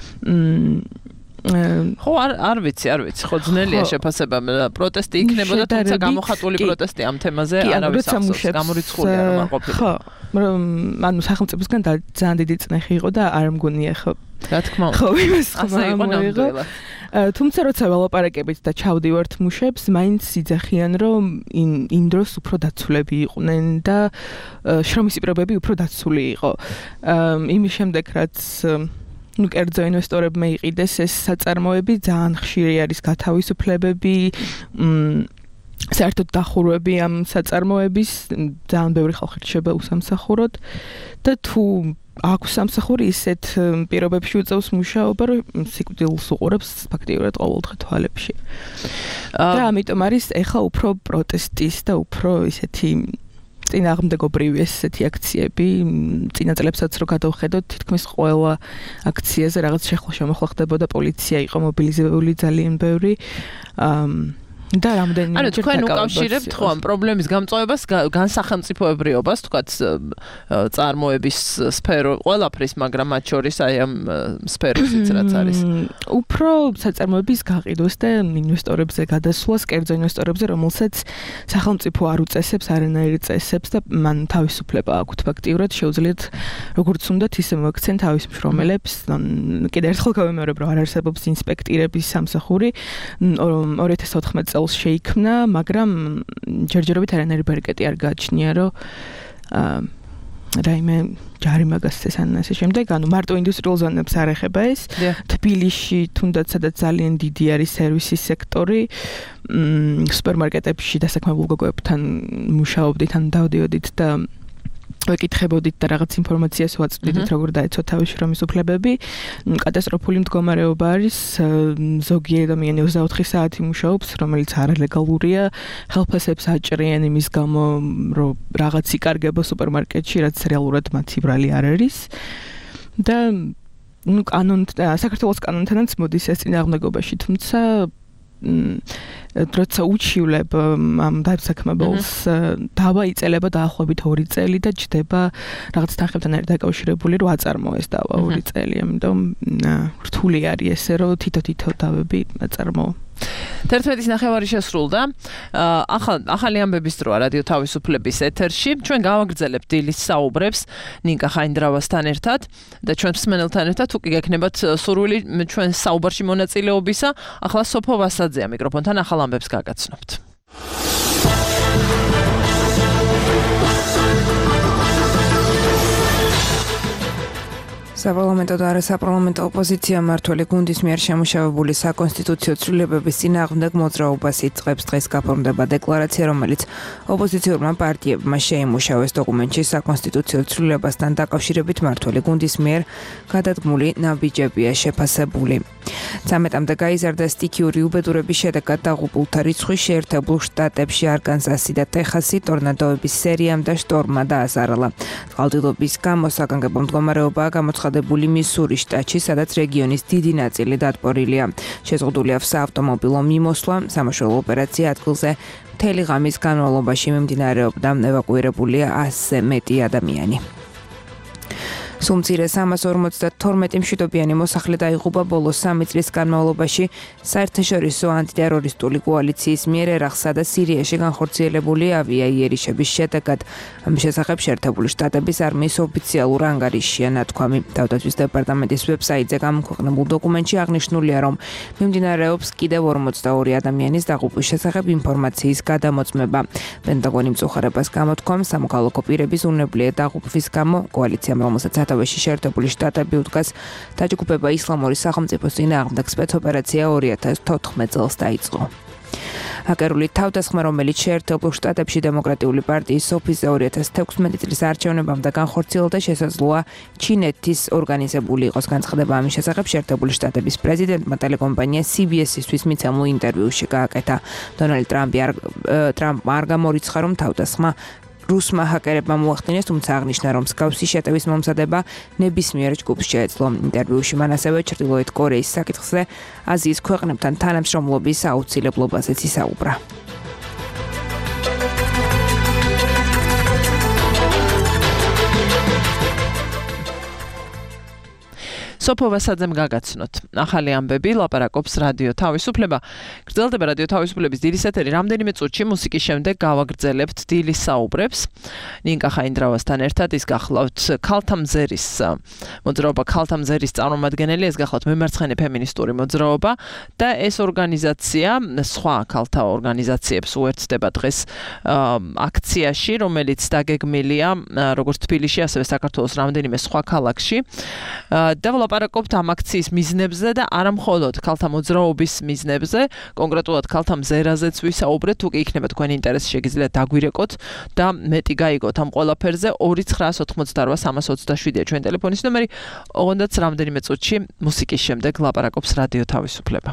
ხო არ არ ვიცი არ ვიცი ხო ძნელია შეფასება პროტესტი იქნებოდა თუმცა გამოხატული პროტესტი ამ თემაზე არავის ახსოვს გამორიცხულია რომ არ ყოფილა ხო ანუ სახელმწიფოსგან ძალიან დიდი წნეხი იყო და არ მგონია ხო რა თქმა უნდა ხო იმას ხო იყო ნამდვილად თუმცა როცა ველაპარაკებით და ჩავდივართ მუშებს მაინც იძახიან რომ იმ დროს უფრო დაცულები იყვნენ და შრომის პირობები უფრო დაცული იყო იმის შემდეგ რაც ну კერძო ინვესტორებმა იყიდეს ეს საწარმოები ძალიან ხშირი არის გათავისუფლებები საერთოდ დახურვები ამ საწარმოების ძალიან ბევრი ხალხი რჩება უსამსახუროდ და თუ აქვს სამსახური ისეთ პირობებში უწევს მუშაობა რომ სიკვდილს უყურებს ფაქტიურად ყოველდღე თვალებში და ამიტომ არის ეხლა უფრო პროტესტის და უფრო ისეთი წინააღმდეგობრივი ესეთი აქციები წინა წლებსაც რო გადავხედოთ თითქმის ყველა აქციაზე რაღაც შეხლა შემოხლა ხდებოდა პოლიცია იყო მობილიზებული ძალიან ბევრი და რამდენი ანუ თქვენ უკავშირებთ ხო ამ პრობლემის გამწვევებას განსახელმწიფოებრიობას თქვათ წარმოების სფერო ყველაფრის მაგრამ მათ შორის აი ამ სფეროსიც რაც არის უფრო საწარმოების გაყიდვას და ინვესტორებზე გადასვლას კერძო ინვესტორებზე რომელსაც სახელმწიფო არ უწესებს არანაირი წესებს და მან თავისუფლება აქვს ფაქტიურად შეუძლიათ როგორც უნდათ ისე მოაქცენ თავის მშრომელებს კიდევ ერთხელ გავიმეორებ რომ არ არსებობს ინსპექტირების სამსახური ორი ათას ოთხმეტ შეიქმნა, მაგრამ ჯერჯერობით არანაირი ბარიკეტი არ გააჩნია, რომ რაიმე ჯარიმა გასცეს ან ასე შემდეგ, ანუ მარტო ინდუსტრიულ ზონებს არ ეხება ეს. თბილისში თუნდაც სადაც ძალიან დიდი არის სერვისის სექტორი, სუპერმარკეტებში დასაქმებულ გოგოებთან მუშაობდით, ან დავდიოდით და ვეკითხებოდით და რაღაც ინფორმაციას ვაწვდით, როგორ დაეცვა თავისი შრომის უფლებები. კატასტროფული მდგომარეობა არის, ზოგი ადამიანი ოცდაოთხი საათი მუშაობს, რომელიც არალეგალურია, ხელფასებს აჭრიან იმის გამო, რომ რაღაც იკარგება სუპერმარკეტში, რაც რეალურად მათი ბრალი არ არის. და ნუ კანონ საქართველოს კანონთანაც მოდის ეს წინააღმდეგობაში, თუმცა როცა უჩივლებ ამ დასაქმებელს დავა იწელება დაახლოებით ორი წელი და ჯდება რაღაც თანხებთან ერთად დაკავშირებული რომ აწარმოეს დავა ორი წელი, ამიტომ რთული არის ესე რომ თითო-თითო დავები აწარმოო. თერთმეტის ნახევარი შესრულდა. ახალ ახალი ამბების დროა რადიო თავისუფლების ეთერში. ჩვენ გავაგრძელებთ დილის საუბრებს ნიკა ხაინდრავასთან ერთად და ჩვენ მსმენელთან ერთად თუ კი გექნებათ სურვილი ჩვენ საუბარში მონაწილეობისა, ახლა სოფო ვასაძეა მიკროფონთან ახალ ამბებს გაგაცნობთ. საპარლამენტო და არასაპარლამენტო ოპოზიცია მმართველი გუნდის მიერ შემუშავებული საკონსტიტუციო ცვლილებების წინააღმდეგ მოძრაობას იწყებს. დღეს გაფორმდება დეკლარაცია, რომელიც ოპოზიციურმა პარტიებმა შეიმუშავეს. დოკუმენტში საკონსტიტუციო ცვლილებასთან დაკავშირებით მმართველი გუნდის მიერ გადადგმული ნაბიჯებია შეფასებული. ცამეტამდე გაიზარდა სტიქიური უბედურების შედეგად დაღუპულთა რიცხვი შეერთებულ შტატებში არკანსასი და ტეხასი ტორნადოების სერიამ და შტორმმა დააზარალა. წყალდიდობის გამო საგანგებო მდგომარეობაა გამოცხადებული მისურის შტატში, სადაც რეგიონის დიდი ნაწილი დატბორილია. შეზღუდულია საავტომობილო მიმოსვლა, სამაშველო ოპერაცია ადგილზე მთელი ღამის განმავლობაში მიმდინარეობდა, ევაკუირებულია ასზე მეტი ადამიანი. სუმცირე სამას ორმოცდათორმეტი მშვიდობიანი მოსახლე დაიღუპა ბოლო სამი წლის განმავლობაში საერთაშორისო ანტიტერორისტული კოალიციის მიერ ერაყსა და სირიაში განხორციელებული ავიაიერიშების შედეგად. ამ შესახებ შეერთებული შტატების არმიის ოფიციალურ ანგარიშია ნათქვამი. თავდაცვის დეპარტამენტის ვებსაიტზე გამოქვეყნებულ დოკუმენტში აღნიშნულია, რომ მიმდინარეობს კიდევ ორმოცდაორი ადამიანის დაღუპვის შესახებ ინფორმაციის გადამოწმება. პენტაგონი მწუხარებას გამოთქვამს, სამოქალაქო პირების უნებლიე დაღუპვის გამო კოალიციამ, რომელსაც სათავეში შეერთებული შტატები უდგას, დაჯგუფება ისლამური სახელმწიფოს წინააღმდეგ სპეცოპერაცია ორი ათას თოთხმეტ წელს დაიწყო. ჰაკერული თავდასხმა, რომელიც შეერთებულ შტატებში დემოკრატიული პარტიის ოფისზე ორი ათას თექვსმეტი წლის არჩევნებამდე განხორციელდა, შესაძლოა ჩინეთის ორგანიზებული იყოს. განცხადება ამის შესახებ შეერთებული შტატების პრეზიდენტმა ტელეკომპანია C B S-ისთვის მიცემულ ინტერვიუში გააკეთა. დონალდ ტრამპი არ ტრამპმა არ გამორიცხა, რომ თავდასხმა რუსმა ჰაკერებმა მოახდინეს, თუმცა აღნიშნა, რომ მსგავსი შეტევის მომზადება ნებისმიერ ჯგუფს შეეძლო. ინტერვიუში მან ასევე ჩრდილოეთ კორეის საკითხზე აზიის ქვეყნებთან თანამშრომლობის აუცილებლობაზეც ისაუბრა. სოფო ვასაძემ გაგაცნოთ. ახალი ამბები, ლაპარაკობს რადიო თავისუფლება. გრძელდება რადიო თავისუფლების დილის ეთერი. რამდენიმე წუთში მუსიკის შემდეგ გავაგრძელებთ დილის საუბრებს. ნიკა ხაინდრავასთან ერთად ის გახლავთ ქალთა მზერის მოძრაობა, ქალთა მზერის წარმომადგენელი, ეს გახლავთ მემარცხენე ფემინისტური მოძრაობა და ეს ორგანიზაცია სხვა ქალთა ორგანიზაციებს უერთდება დღეს აქციაში, რომელიც დაგეგმილია როგორც თბილისში, ასევე საქართველოს რამდენიმე სხვა ქალაქში. და ლაპარაკობთ ამ აქციის მიზნებზე და არა მხოლოდ ქალთა მოძრაობის მიზნებზე, კონკრეტულად ქალთა მზერაზეც ვისაუბრეთ, თუ კი იქნება თქვენი ინტერესი, შეგიძლიათ დაგვირეკოთ და მეტი გაიგოთ ამ ყველაფერზე. ორი ცხრაას ოთხმოცდარვა სამას ოცდაშვიდია ჩვენ ტელეფონის ნომერი. ოღონდაც რამდენიმე წუთში მუსიკის შემდეგ ლაპარაკობს რადიო თავისუფლება.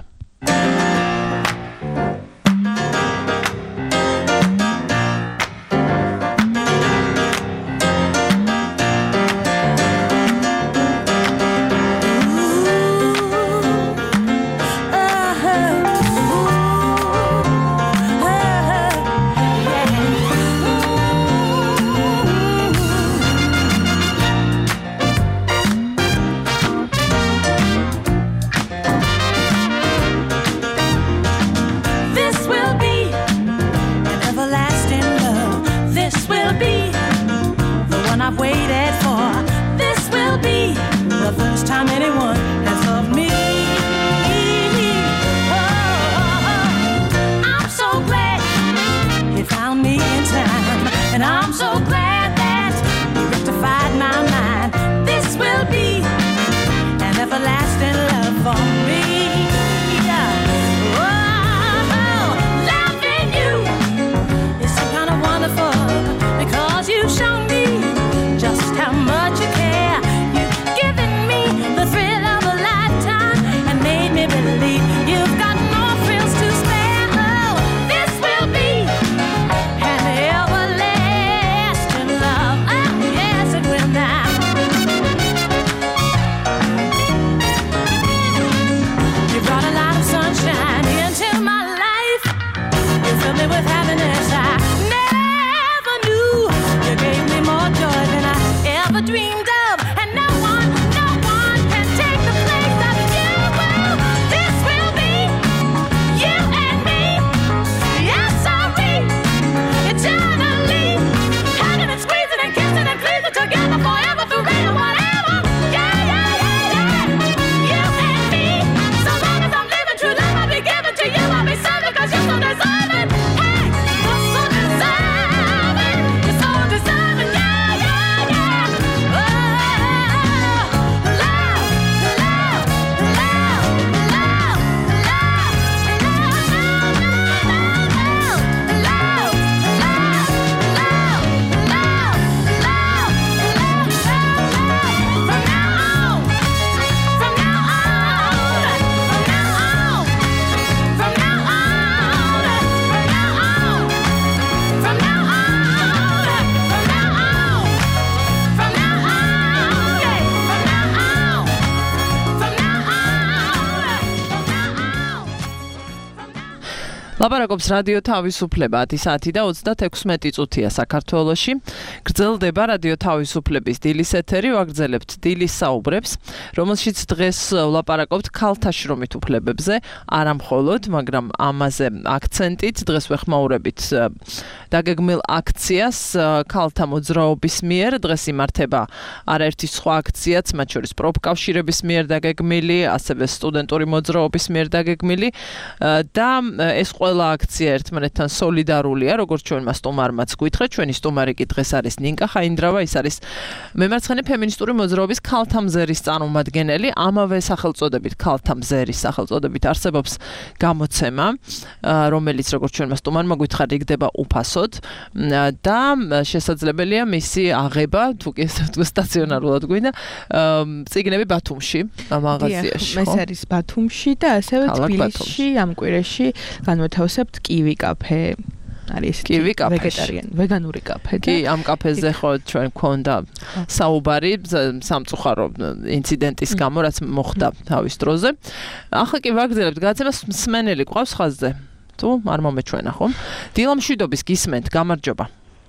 ლაპარაკობს რადიო თავისუფლება ათი საათი და ოცდაექვსმეტი წუთია საქართველოში. გრძელდება რადიო თავისუფლების დილის ეთერი, ვაგრძელებთ დილის საუბრებს, რომელშიც დღეს ვლაპარაკობთ ქალთა შრომით უფლებებზე, არა მხოლოდ, მაგრამ ამაზე აქცენტით დღეს ვეხმაურებით დაგეგმილ აქციას ქალთა მოძრაობის მიერ. დღეს იმართება არაერთი სხვა აქციაც, მათ შორის პროფკავშირების მიერ დაგეგმილი, ასევე სტუდენტური მოძრაობის მიერ დაგეგმილი და ეს ყველა აქცია ერთმანეთთან სოლიდარულია, როგორც ჩვენმა სტუმარმაც გითხრა, ჩვენი სტუმარი კი დღეს არის ნინკა ხაინდრავა, ის არის მემარცხენე ფემინისტური მოძრაობის ქალთა მზერის წარმომადგენელი, ამავე სახელწოდებით ქალთა მზერის სახელწოდებით არსებობს გამოცემა, რომელიც როგორც ჩვენმა სტუმარმა გითხრა, იქნება უფასოდ და შესაძლებელია მისი აღება, თუ კი სტაციონარულად გვინდა, წიგნები ბათუმში, მაღაზიაში. ეს არის ბათუმში და ასევე თბილისში ამ კვირაში განვეთავსებთ კივი კაფე. არის კივი კაფე, ვეგეტარიანი, ვეგანური კაფე. კი, ამ კაფეზე ხო ჩვენ გვქონდა საუბარი სამწუხარო ინციდენტის გამო, რაც მოხდა თავის დროზე. ახლა კი ვაგრძელებთ გადაცემას, მსმენელი გვყავს ხაზზე. თუ არ მომეჩვენა ხომ? დილამშვიდობის გისმენთ, გამარჯობა.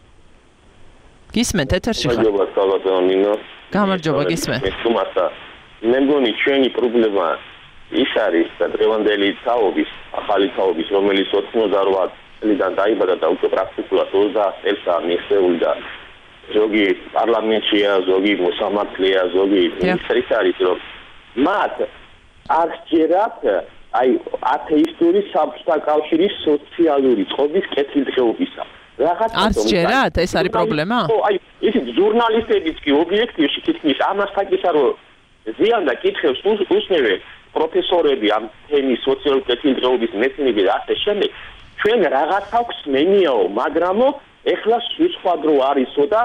გისმენთ ეთერში ხარ? გამარჯობა, სალათო ნინო. გამარჯობა, გისმენთ. მე მგონი ჩვენი პრობლემა ის არის და დღევანდელი თაობის, ახალი თაობის, რომელიც ოცდაოთხ წლიდან დაიბადა და უკვე პრაქტიკულად ოცდაათ წელსაა მიღწეული და ზოგი პარლამენტშია, ზოგი მოსამართლეა, ზოგი მინისტრის არის, რომ მათ არ სჯერათ აი ათეისტური საბჭოთა კავშირის სოციალური წყობის კეთილდღეობისა. რაღაც არ სჯერათ, ეს არის პრობლემა? ხო, აი ისიც ჟურნალისტებიც კი ობიექტივში თითქმის ამას საკისარო ზიან და კითხებს უსმევენ პროფესორები ამ თემის სოციალური კეთილდღეობის მეცნიერი და ასე შემდეგ. ჩვენ რაღაც აქვს მენიაო, მაგრამო ეხლა სხვა დრო არისო და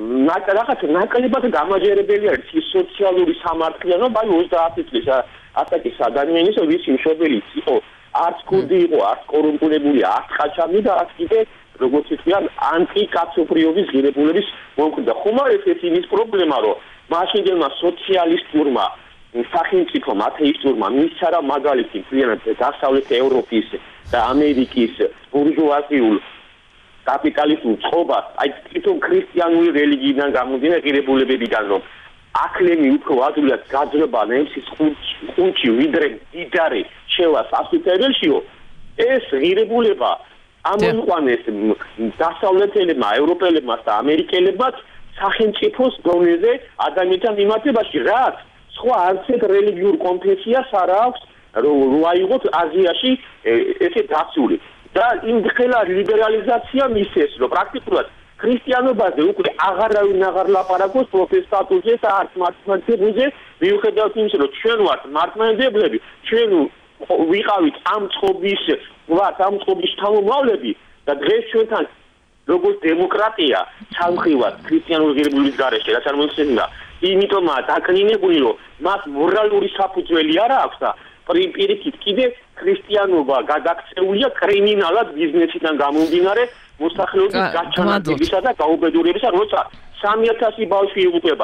რაღაც ნაკლებად გამაჯერებელი არის ის სოციალური სამართლიანობა, აი ოცდაათი წლის ასაკის ადამიანის, ვისი მშობელიც იყო, არც კურდი იყო, არც კორუმპირებული, არც ყაჩამი და არც კიდე როგორც იციან, ანტიკაცობრიობის ღირებულების მომხრდა. ხომ არის ეს იმის პრობლემა, რომ მაშინდელმა სოციალისტურმა სახელმწიფომ ათეისტურმა მისცარა მაგალითი მთლიანად დასავლეთ ევროპის და ამერიკის ბურჟუაზიულ კაპიტალისტურ წყობას, აი თვითონ ქრისტიანული რელიგიიდან გამომდინარე ღირებულებებიდან, რომ აკლემი უფრო ადვილად გაძრება ნემსის ხუნჩი ვიდრე დიდარი შევა სასუფეველშიო, ეს ღირებულება ამოიყვანეს დასავლეთელებმა, ევროპელებმა და ამერიკელებმა სახელმწიფოს დონეზე ადამიანთან მიმართებაში, რაც სხვა არც ერთ რელიგიურ კონფესიას არ აქვს, რომ აიღოთ აზიაში ესე დაცული. და იმ ხელა ლიბერალიზაცია მისცეს, რომ პრაქტიკულად ქრისტიანობაზე უკვე აღარავინ აღარ ლაპარაკობს პროტესტანტულზე და არც მართლმადიდებლებზე, მიუხედავად იმისა, რომ ჩვენ ვართ მართლმადიდებლები, ჩვენ ვიყავით ამ წყობის, ვართ ამ წყობის შთამომავლები და დღეს ჩვენთან როგორც დემოკრატია სამხრივად ქრისტიანული ღირებულების გარეშე, რაც არ მოიხსენიება, იმიტომაა დაკნინებული, რომ მათ მორალური საფუძველი არ აქვს და პირიქით კიდე ქრისტიანობა გადაქცეულია კრიმინალად ბიზნესიდან გამომდინარე მოსახლეობის გაჩვენებისა და გაუბედურებისა, როცა სამი ათასი ბავშვი იღუპება.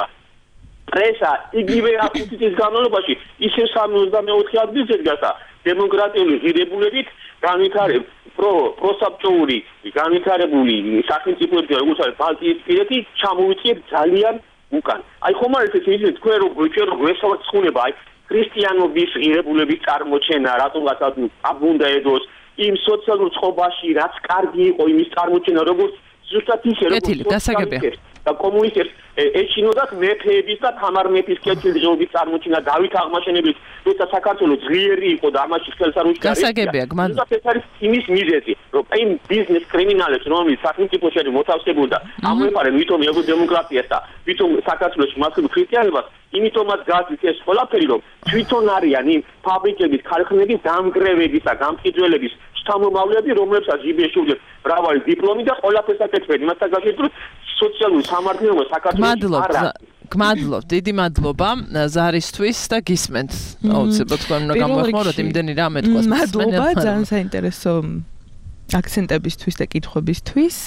პრესა იგივე ათი წლის განმავლობაში ისე სამოცდამეოთხე ადგილზე დგას დემოკრატიული ღირებულებით განვითარებ პრო პროსაბჭოური განვითარებული სახელმწიფოები როგორც არის ბალტიისპირეთი ჩამოვიწიებ ძალიან უკან. აი ხომ არის ეს ისე თქვენ რო ჩვენ რო გვესაუბრეთ აი ქრისტიანობის ღირებულების წარმოჩენა, რატომაც აბუნდა ედოს იმ სოციალურ წყობაში, რაც კარგი იყო იმის წარმოჩენა, როგორც ზუსტად ისე როგორც და კომუნისტებს ეჩინოდათ მეფეების და თამარ მეფის კეთილდღეობის წარმოჩენა დავით აღმაშენებლის, როცა საქართველოს ძლიერი იყო და ამაში ხელს არ უჭერდა. გასაგებია, გმადლობ. ეს არის იმის მიზეზი, რომ იმ ბიზნეს კრიმინალებს, რომელიც სახელმწიფოში არის მოთავსებულდა, ამოეპარენ ვითომ ეგო დემოკრატიას და ვითომ საქართველოს მასობრივ ქრისტიანობას, იმიტომაც გადის ეს ყველაფერი, რომ თვითონ არიან იმ ფაბრიკების, ქარხნების დამგრევების და გამყიდველების შთამომავლები, რომლებსაც ჯიბეში უძებს მრავალი დიპლომი და ყველაფერს აკეთებენ. იმასთან გასაგებია სოციალური სამართლიანობა საქართველოს არ არის. გმადლობ, დიდი მადლობა ზარისთვის და გისმენთ. აუცილებლად თქვენ უნდა გამოეხმაროთ იმდენი რამე თქვას. მადლობა, ძალიან საინტერესო აქცენტებისთვის და კითხვებისთვის.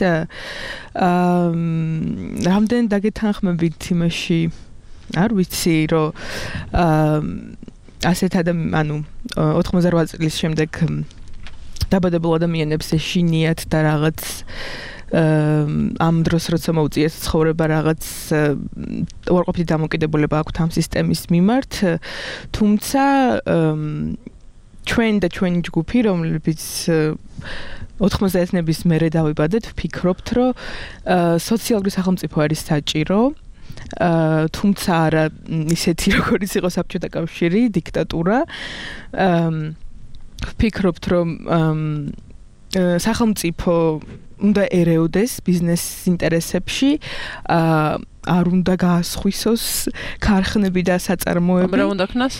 აა რამდენ დაგეთანხმებით იმაში არ ვიცი, რომ აა ასეთ ადამიან, ანუ ოთხმოცდაოთხ წლის შემდეგ დაბადებულ ადამიანებს ეშინიათ და რაღაც ამ დროს როცა მოუწიათ ცხოვრება რაღაც უარყოფითი დამოკიდებულება აქვთ ამ სისტემის მიმართ, თუმცა ჩვენ და ჩვენი ჯგუფი, რომლებიც ოთხმოცდაათნების მერე დავიბადეთ, ვფიქრობთ, რომ სოციალური სახელმწიფო არის საჭირო, თუმცა არა ისეთი როგორიც იყო საბჭოთა კავშირი, დიქტატურა. ვფიქრობთ, რომ სახელმწიფო უნდა ერეოდეს ბიზნეს ინტერესებში, არ უნდა გაასხვისოს ქარხნები და საწარმოები. რა უნდა ქნას?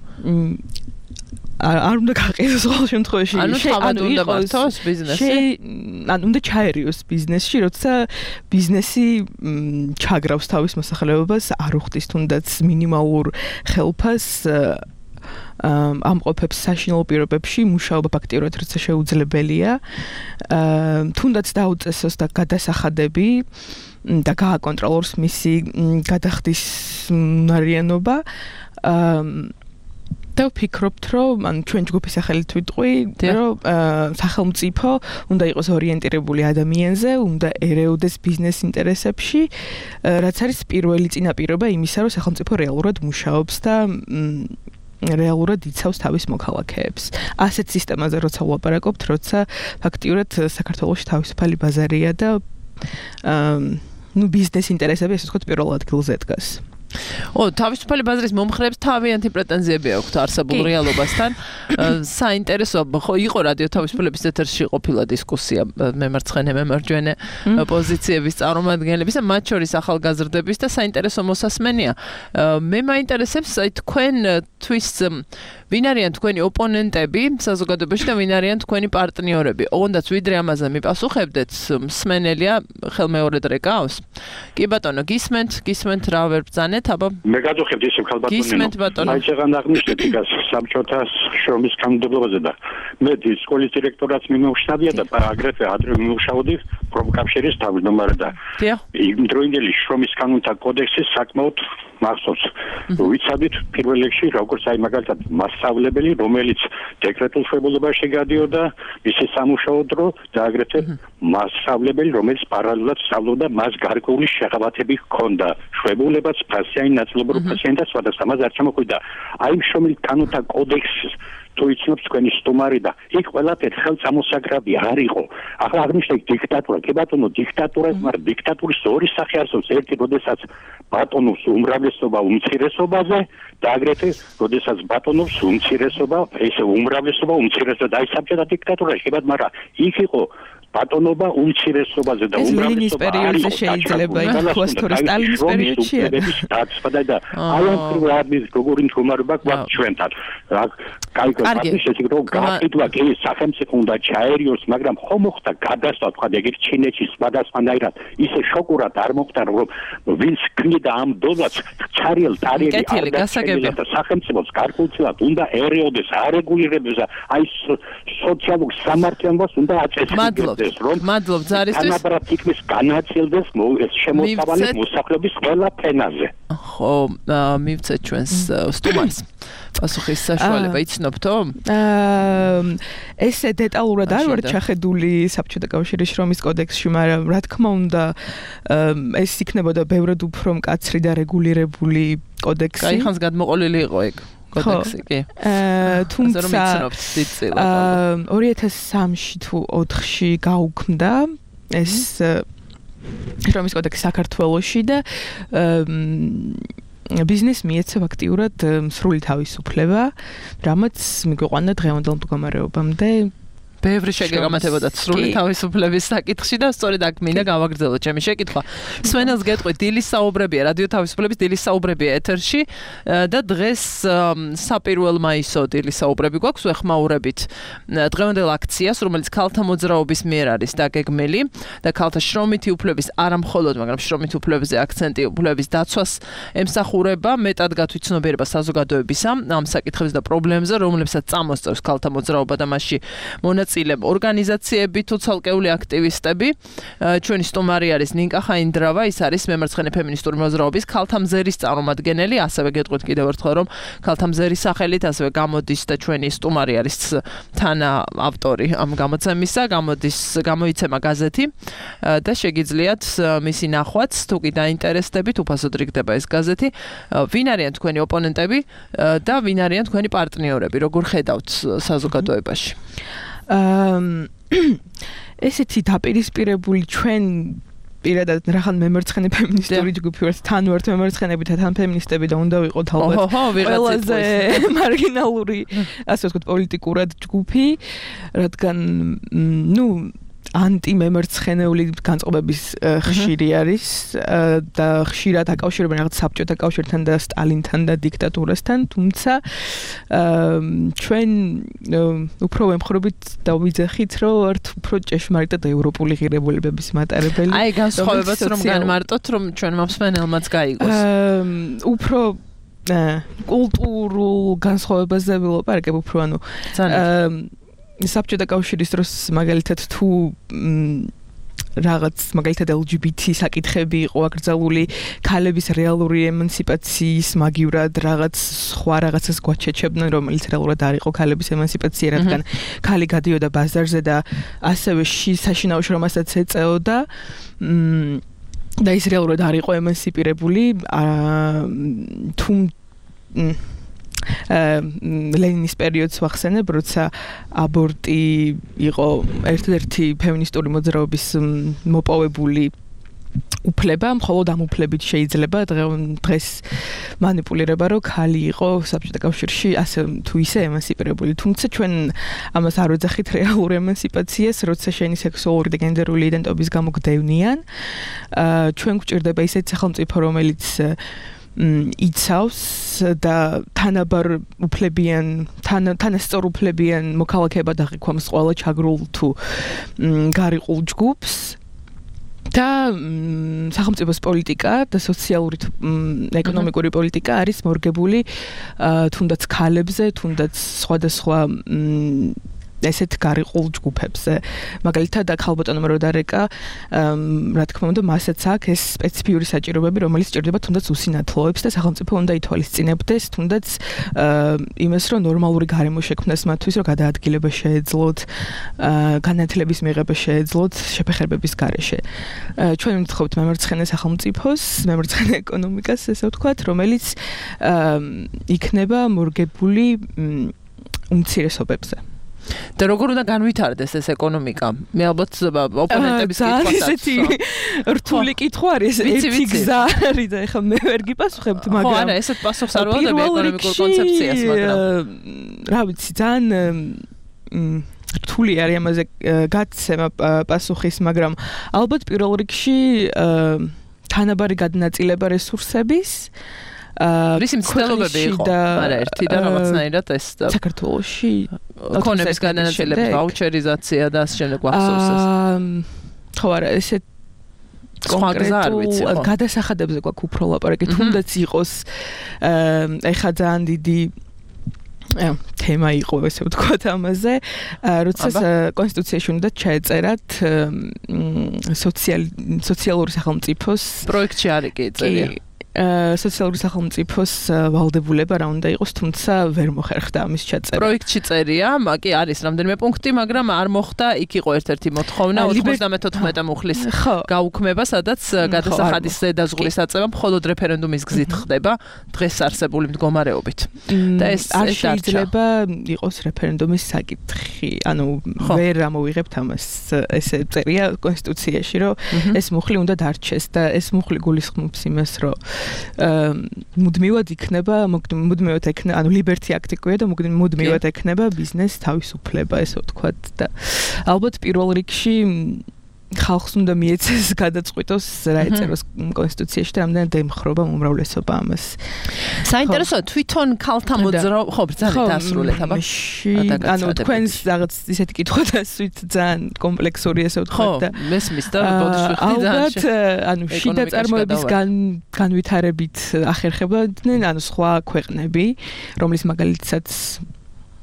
არ უნდა გაყიდოს ყოველ შემთხვევაში. ანუ თავად უნდა მართოს ბიზნესი? ანუ უნდა ჩაერიოს ბიზნესში, როცა ბიზნესი ჩაგრავს თავის მოსახლეობას, არ უხდის თუნდაც მინიმალურ ხელფას ამყოფებს საშინაო პირობებში მუშაობა ფაქტიურად როცა შეუძლებელია, თუნდაც დაუწესოს და გადასახადები და გააკონტროლოს მისი გადახდის უნარიანობა. და ვფიქრობთ, რომ ან ჩვენ ჯგუფის სახელით ვიტყვი, რომ სახელმწიფო უნდა იყოს ორიენტირებული ადამიანზე, უნდა ერეოდეს ბიზნეს ინტერესებში, რაც არის პირველი წინაპირობა იმისა, რომ სახელმწიფო რეალურად მუშაობს და რეალურად იცავს თავის მოქალაქეებს. ასეთ სისტემაზე როცა ვლაპარაკობთ, როცა ფაქტიურად საქართველოში თავისუფალი ბაზარია და ნუ ბიზნეს ინტერესები ასე ვთქვათ პირველ ადგილზე დგას. ო, თავისუფალი ბაზრის მომხრეებს თავიანთი პრეტენზიები აქვთ არსებულ რეალობასთან. საინტერესო ხო იყო რადიო თავისუფლების ეთერში ყოფილა დისკუსია მემარცხენე მემარჯვენე პოზიციების წარმომადგენლების და მათ შორის ახალგაზრდების და საინტერესო მოსასმენია. მე მაინტერესებს აი თქვენ თვის ვინ არიან თქვენი ოპონენტები საზოგადოებაში და ვინ არიან თქვენი პარტნიორები. ოღონდაც ვიდრე ამაზე მიპასუხებდეთ, მსმენელია ხელმეორედ რეკავს. კი ბატონო, გისმენთ, გისმენთ რა ვერ ბრძანეთ, აბა. მე გადავხებთ ისევ ხალბატონო. გისმენთ ბატონო. აი შეღან აღნიშნეთ იქას საბჭოთა შრომის კანონმდებლობაზე და მე სკოლის დირექტორაც მიმოხსნებია და აგრეთვე ადრე მიმოხსნაოდი პროფკავშირის თავმჯდომარე და იმდროინდელი შრომის კანონთა კოდექსის საკმაოდ მახსოვს. ვიცადით პირველ რიგში როგორც აი მაგალითად მასწავლებელი, რომელიც დეკრეტულ შვებულობაში გადიოდა, მისი სამუშაო დრო და აგრეთვე მასწავლებელი, რომელიც პარალელურად სწავლობდა, მას გარკვეული შეღავათები ჰქონდა. შვებულებაც ფასიანი, ნაწილობრივ ფასიანი და სხვადასხვა მას არ ჩამოხვიდა. აი შრომის კანონთა კოდექსის თუ იცნობთ თქვენი სტუმარი და იქ ყველაფერი ხელწამოსაგრაბი არ იყო. ახლა აღნიშნეთ დიქტატურა, კი ბატონო, დიქტატურა, მაგრამ დიქტატურის ორი სახე არსებობს. ერთი, როდესაც ბატონობს უმრავლესობა უმცირესობაზე და აგრეთვე, როდესაც ბატონობს უმცირესობა, ესე უმრავლესობა უმცირესობა და აი საბჭოთა დიქტატურაში, კი ბატონო, მაგრამ იქ იყო ბატონობა უმცირესობაზე და უმრავლესობა პერიოდზე შეიძლება ითქვას, თუ სტალინის პერიოდში და აი ამ პროგრამის როგორი მდგომარეობა გვაქვს ჩვენთან. კაი გასაგებია, რომ გააკეთვა კი სახელმწიფო უნდა ჩაერიოს, მაგრამ ხომ მოხდა გადასვლა, თქვა ეგრეთ ჩინეთში სხვადასხვანაირად, ისე შოკურად არ მოხდა, რომ ვინც ქმნიდა ამ დოზას ცარიელ ტარიელი გასაგებია და სახელმწიფოს გარკვეულწილად უნდა ერეოდეს, არეგულირებდეს და აი სოციალურ სამართლიანობას უნდა აწესებდეს. მადლობ ზარისთვის. თანაბრად თითქმის განაწილდეს შემოსავალი მოსახლეობის ყველა ფენაზე. ხო, მივცეთ ჩვენს სტუმარს. პასუხის საშუალება იცნობთო? ესე დეტალურად არ ვარ ჩახედული საბჭოთა კავშირის შრომის კოდექსში, მაგრამ რა თქმა უნდა ეს იქნებოდა ბევრად უფრო მკაცრი და რეგულირებული კოდექსი. კაი ხანს გადმოყოლილი იყო ეგ. კოდექსი კი. თუმცა ორი ათას სამში თუ ოთხში გაუქმდა ეს შრომის კოდექსი საქართველოში და ბიზნეს მიეცა ფაქტიურად სრული თავისუფლება, რამაც მიგვიყვანა დღევანდელ მდგომარეობამდე. ბევრი შეგეგამათებოდა სრული თავისუფლების საკითხში და სწორედ აქ მინდა გავაგრძელო ჩემი შეკითხვა. სვენელს გეტყვი, დილის საუბრებია, რადიო თავისუფლების დილის საუბრებია ეთერში და დღეს საპირველ მაისო დილის საუბრები გვაქვს, ვეხმაურებით დღევანდელ აქციას, რომელიც ქალთა მოძრაობის მიერ არის დაგეგმილი და ქალთა შრომითი უფლების არა მხოლოდ, მაგრამ შრომითი უფლებებზე აქცენტი უფლების დაცვას ემსახურება, მეტად გათვითცნობიერება საზოგადოებისა ამ საკითხებზე და პრობლემებზე, რომლებსაც წამოსწევს ქალთა მოძრაობა და მასში მონაწილეობა მონაწილე ორგანიზაციები თუ ცალკეული აქტივისტები. ჩვენი სტუმარი არის ნინკა ხაინდრავა, ის არის მემარცხენე ფემინისტური მოძრაობის ქალთა მზერის წარმომადგენელი, ასევე გეტყვით კიდევ ერთხელ რომ ქალთა მზერის სახელით ასევე გამოდის და ჩვენი სტუმარი არის თანა ავტორი ამ გამოცემისა, გამოდის გამოიცემა გაზეთი და შეგიძლიათ მისი ნახვაც თუ კი დაინტერესდებით, უფასოდ რიგდება ეს გაზეთი. ვინ არიან თქვენი ოპონენტები და ვინ არიან თქვენი პარტნიორები, როგორ ხედავთ საზოგადოებაში? ესეთი დაპირისპირებული ჩვენ პირადად რახან მემარცხენე ფემინისტური ჯგუფი ვართ, თან ვართ მემარცხენები და თან ფემინისტები და უნდა ვიყოთ ალბათ ყველაზე მარგინალური, ასე ვთქვათ, პოლიტიკურად ჯგუფი, რადგან ნუ ანტიმემარცხენეული განწყობების ხშირი არის და ხშირად აკავშირებენ რაღაც საბჭოთა კავშირთან და სტალინთან და დიქტატურასთან, თუმცა ჩვენ უფრო ვემხრობით და ვიძახით, რომ ვართ უფრო ჭეშმარიტად ევროპული ღირებულებების მატარებელი. აი, განსხვავებაც რომ განმარტოთ, რომ ჩვენ მომსმენელმაც გაიგოს. უფრო კულტურულ განსხვავებაზე ვილაპარაკებ, უფრო ანუ საბჭოთა კავშირის დროს მაგალითად თუ რაღაც მაგალითად ელ ჯი ბი თი საკითხები იყო აკრძალული ქალების რეალური ემანციპაციის მაგივრად რაღაც სხვა რაღაცას გვაჩეჩებდნენ, რომელიც რეალურად არ იყო ქალების ემანციპაცია, რადგან ქალი გადიოდა ბაზარზე და ასევე საშინაო შრომასაც ეწეოდა და ის რეალურად არ იყო ემანციპირებული, თუ ლენინის პერიოდს ვახსენებ, როცა აბორტი იყო ერთ-ერთი ფემინისტური მოძრაობის მოპოვებული უფლება, მხოლოდ ამ უფლებით შეიძლება დღეს მანიპულირება, რომ ქალი იყო საბჭოთა კავშირში ასე თუ ისე ემანციპირებული. თუმცა ჩვენ ამას არ ვეძახით რეალურ ემანციპაციას, როცა შენი სექსუალური და გენდერული იდენტობის გამო გდევნიან. ჩვენ გვჭირდება ისეთი სახელმწიფო, რომელიც იცავს და თანაბარ უფლებიან, თანასწორ უფლებიან მოქალაქეებად აღიქვამს ყველა ჩაგრულ თუ გარიყულ ჯგუფს და სახელმწიფოს პოლიტიკა და სოციალური ეკონომიკური პოლიტიკა არის მორგებული თუნდაც ქალებზე, თუნდაც სხვადასხვა ესეთ გარიყულ ჯგუფებზე. მაგალითად, ქალბატონო როდარეკა, რა თქმა უნდა, მასაც აქვს ეს სპეციფიური საჭიროებები, რომელიც სჭირდება თუნდაც უსინათლოებს და სახელმწიფო უნდა ითვალისწინებდეს, თუნდაც იმას, რომ ნორმალური გარემო შექმნას მათთვის, რომ გადაადგილება შეეძლოთ, განათლების მიღება შეეძლოთ შეფეხერბების გარეშე. ჩვენ ვთხოვთ მემარცხენე სახელმწიფოს, მემარცხენე ეკონომიკას, ესე ვთქვათ, რომელიც იქნება მორგებული უმცირესობებზე. და როგორ უნდა განვითარდეს ეს ეკონომიკა? მე ალბათ ოპონენტების კითხვას ესეთი რთული კითხვა არის, ერთი გზა არის და ეხლა მე ვერ გიპასუხებთ, მაგრამ ხო, არა, ესეთ პასუხს არ ველოდები ეკონომიკურ კონცეფციას, მაგრამ რა ვიცი, ძალიან რთული არის ამაზე გაცემა პასუხის, მაგრამ ალბათ პირველ რიგში თანაბარი გადანაწილება რესურსების რისი მცდელობები იყო? არა, ერთი და რაღაცნაირად ეს საქართველოში ქონების გადანაწილება, ვაუჩერიზაცია და ასე შემდეგ გვახსოვს ეს. ხო, არა, ესე კონკრეტულ გადასახადებზე გვაქვს უფრო ლაპარაკი, თუნდაც იყოს ეხა ძალიან დიდი თემა იყო, ესე ვთქვათ ამაზე, როცა კონსტიტუციაში უნდა ჩაეწერათ სოციალური სახელმწიფოს პროექტში არის კი წერია. სოციალური სახელმწიფოს ვალდებულება რა უნდა იყოს, თუმცა ვერ მოხერხდა ამის ჩაწერა. პროექტში წერია, კი არის რამდენიმე პუნქტი, მაგრამ არ მოხდა, იქ იყო ერთ-ერთი მოთხოვნა ოცდამეთოთხმეტე მუხლის გაუქმება, სადაც გადასახადის ზედაზღურის აწევა მხოლოდ რეფერენდუმის გზით ხდება დღეს არსებული მდგომარეობით. და ეს არ შეიძლება იყოს რეფერენდუმის საკითხი. ანუ ვერ ამოვიღებთ ამას. ესე წერია კონსტიტუციაში, რომ ეს მუხლი უნდა დარჩეს და ეს მუხლი გულისხმობს იმას, რომ მუდმივად იქნება, მუდმივად ექნება, ანუ ლიბერტი აქტიკია და მუდმივად ექნება ბიზნეს თავისუფლება, ესე ვთქვათ და ალბათ პირველ რიგში ხალხს უნდა მიეცეს გადაწყვიტოს რა ეწეროს კონსტიტუციაში და რამდენად ემხრობა უმრავლესობა ამას. საინტერესოა თვითონ ქალთა მოძრაობა, ხო, ბრძანეთ ასრულეთ, აბა. ანუ თქვენს რაღაც ისეთი კითხვა დასვით ძალიან კომპლექსური ესე ვთქვათ და მესმის და ბოდიშვილი ძალიან ალბათ ანუ შიდა წარმოების განვითარებით ახერხებოდნენ ანუ სხვა ქვეყნები, რომლის მაგალითსაც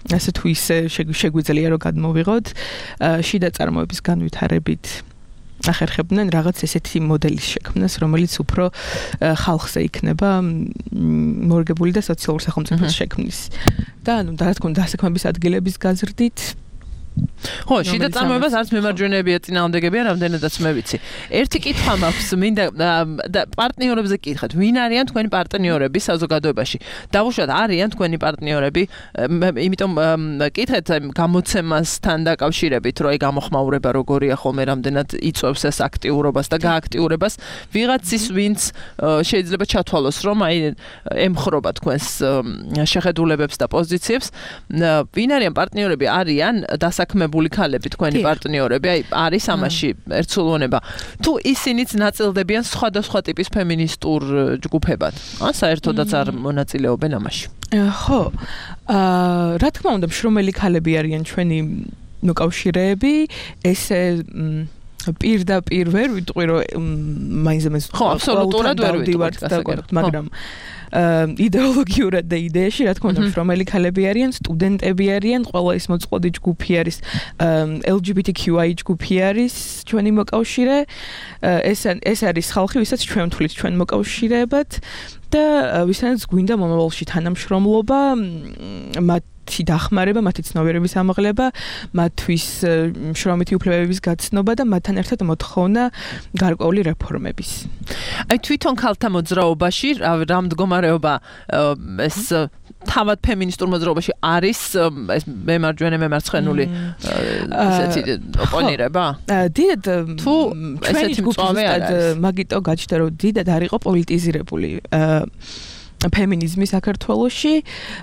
ასე თუ ისე შეგვიძლია რომ გადმოვიღოთ შიდა წარმოების განვითარებით ახერხებდნენ რაღაც ესეთი მოდელის შექმნას, რომელიც უფრო ხალხზე იქნება მორგებული და სოციალურ სახელმწიფოს შექმნის. და ანუ რა თქმა უნდა დასაქმების ადგილების გაზრდით ხო, შიდა წარმოებას არც მემარჯვენეებია წინააღმდეგებია, რამდენადაც მე ვიცი. ერთი კითხვა მაქვს, მინდა პარტნიორებზე კითხეთ. ვინ არიან თქვენი პარტნიორები საზოგადოებაში? დავუშვათ, არიან თქვენი პარტნიორები, იმიტომ კითხეთ გამოცემასთან დაკავშირებით, რომ აი გამოხმაურება როგორია ხოლმე, რამდენად იწვევს ეს აქტიურობას და გააქტიურებას ვიღაცის, ვინც შეიძლება ჩათვალოს, რომ აი ემხრობა თქვენს შეხედულებებს და პოზიციებს. ვინ არიან პარტნიორები? არიან დასაქმებული ქალები თქვენი პარტნიორები, აი არის ამაში ერთსულოვნება. თუ ისინიც ნაწილდებიან სხვადასხვა ტიპის ფემინისტურ ჯგუფებად, ან საერთოდაც არ მონაწილეობენ ამაში. ხო. აა რა თქმა უნდა, მშრომელი ქალები არიან ჩვენი მოკავშირეები, ესე პირდაპირ ვერ ვიტყვი, რომ მაინც ამას ხო, აბსოლუტურად ვერ ვიტყვი, მაგრამ იდეოლოგიურად და იდეაში, რა თქმა უნდა, მშრომელი ქალები არიან, სტუდენტები არიან, ყველა ის მოწყვლადი ჯგუფი არის, ელ ჯი ბი თი კიუ აი ჯგუფი არის ჩვენი მოკავშირე, ეს ეს არის ხალხი, ვისაც ჩვენ ვთვლით ჩვენ მოკავშირეებად და ვისაც გვინდა მომავალში თანამშრომლობა, მათი დახმარება, მათი ცნობიერების ამაღლება, მათთვის შრომითი უფლებების გაცნობა და მათთან ერთად მოთხოვნა გარკვეული რეფორმების. აი თვითონ ქალთა მოძრაობაში რა მდგომარეობა ეს თავად ფემინისტურ მოძრაობაში არის ეს მემარჯვენე მემარცხენული ესეთი ოპონირება? დიდად თუ ესეთი მწვავე არის. მაგიტო გაჩნდა რომ დიდად არ იყო პოლიტიზირებული ფემინიზმი საქართველოში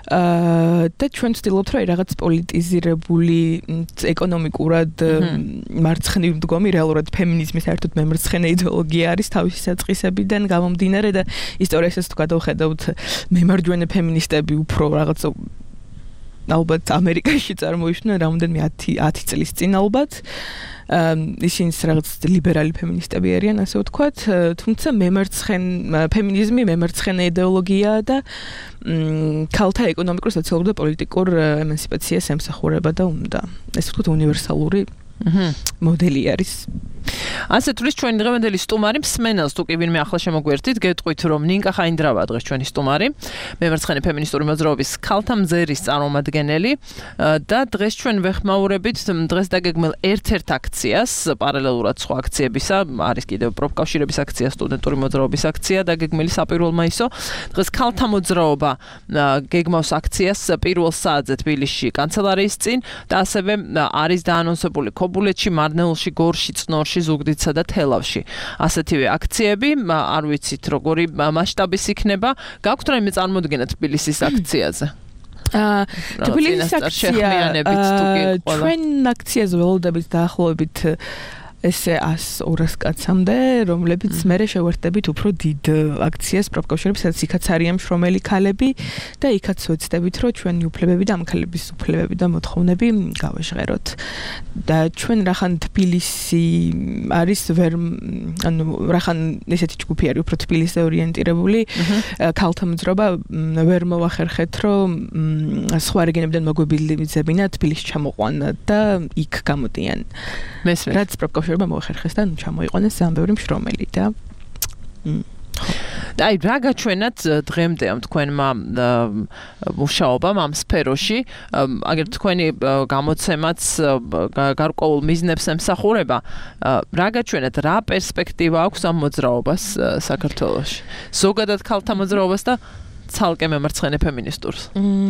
და ჩვენ ვცდილობთ რომ რაღაც პოლიტიზირებული ეკონომიკურად მარცხნივ მდგომი რეალურად ფემინიზმის საერთოდ მემარცხენე იდეოლოგია არის თავისი საწყისებიდან გამომდინარე და ისტორიასაც თუ გადავხედავთ მემარჯვენე ფემინისტები უფრო რაღაც ალბათ ამერიკაში წარმოიშვნენ რამოდენიმე ათი წლის წინ ალბათ ისინი რაღაც ლიბერალი ფემინისტები არიან, ასე ვთქვათ, თუმცა მემარცხენ ფემინიზმი მემარცხენე იდეოლოგია და ქალთა ეკონომიკურ, სოციალურ და პოლიტიკურ ემანსიპაციას ემსახურება და უნდა. ეს ვთქვათ უნივერსალური მოდელი არის. ასე თulis ჩვენი დღევანდელი სტუმარი მსმენელს თუ კი ვინმე ახლა შემოგვერთით, გეტყვით რომ ნინკა ხაინდრავა დღეს ჩვენი სტუმარი, მემარცხენე ფემინისტური მოძრაობის ქალთა მზერის წარმომადგენელი და დღეს ჩვენ ვეხმაურებით დღეს დაგეგმილ ერთ-ერთ აქციას, პარალელურად სხვა აქციებისა, არის კიდევ პროფკავშირების აქცია, სტუდენტური მოძრაობის აქცია დაგეგმილი საპირველ მაისო. დღეს ქალთა მოძრაობა გეგმავს აქციას პირველ საათზე თბილისში კანცელარიის წინ და ასევე არის დაანონსებული ქობულეთში, მარნეულში, გორში, წნორში, ზუგდიდსა და თელავში. ასეთივე აქციები, არ ვიცით როგორი მასშტაბის იქნება. გაქვთ რაიმე წარმოდგენა თბილისის აქციაზე? აა თბილისის აქცია ჩვენ აქციაზე ველოდებით დაახლოებით ესე ას ორას კაცამდე, რომლებიც მერე შევერთდებით უფრო დიდ აქციას პროფკავშირებს, სადაც იქაც არიან მშრომელი ქალები და იქაც ვეცდებით, რომ ჩვენი უფლებები და ამ ქალების უფლებები და მოთხოვნები გავეჟღეროთ. და ჩვენ რახან თბილისი არის ვერ ანუ რახან ესეთი ჯგუფი არის უფრო თბილისზე ორიენტირებული, ქალთა მოძრაობა ვერ მოახერხეთ, რომ სხვა რეგიონებიდან მოგვიბიძებინა თბილისში ჩამოყვანა და იქ გამოდიან. მესმე რაც პროფკავშირ მოახერხეს და ჩამოიყვანეს ძალიან ბევრი მშრომელი და აი რა გაჩვენათ დღემდე ამ თქვენმა მუშაობამ ამ სფეროში, აგერ თქვენი გამოცემაც გარკვეულ მიზნებს ემსახურება, რა გაჩვენათ, რა პერსპექტივა აქვს ამ მოძრაობას საქართველოში? ზოგადად ქალთა მოძრაობას და ცალკე მემარცხენე ფემინისტურს.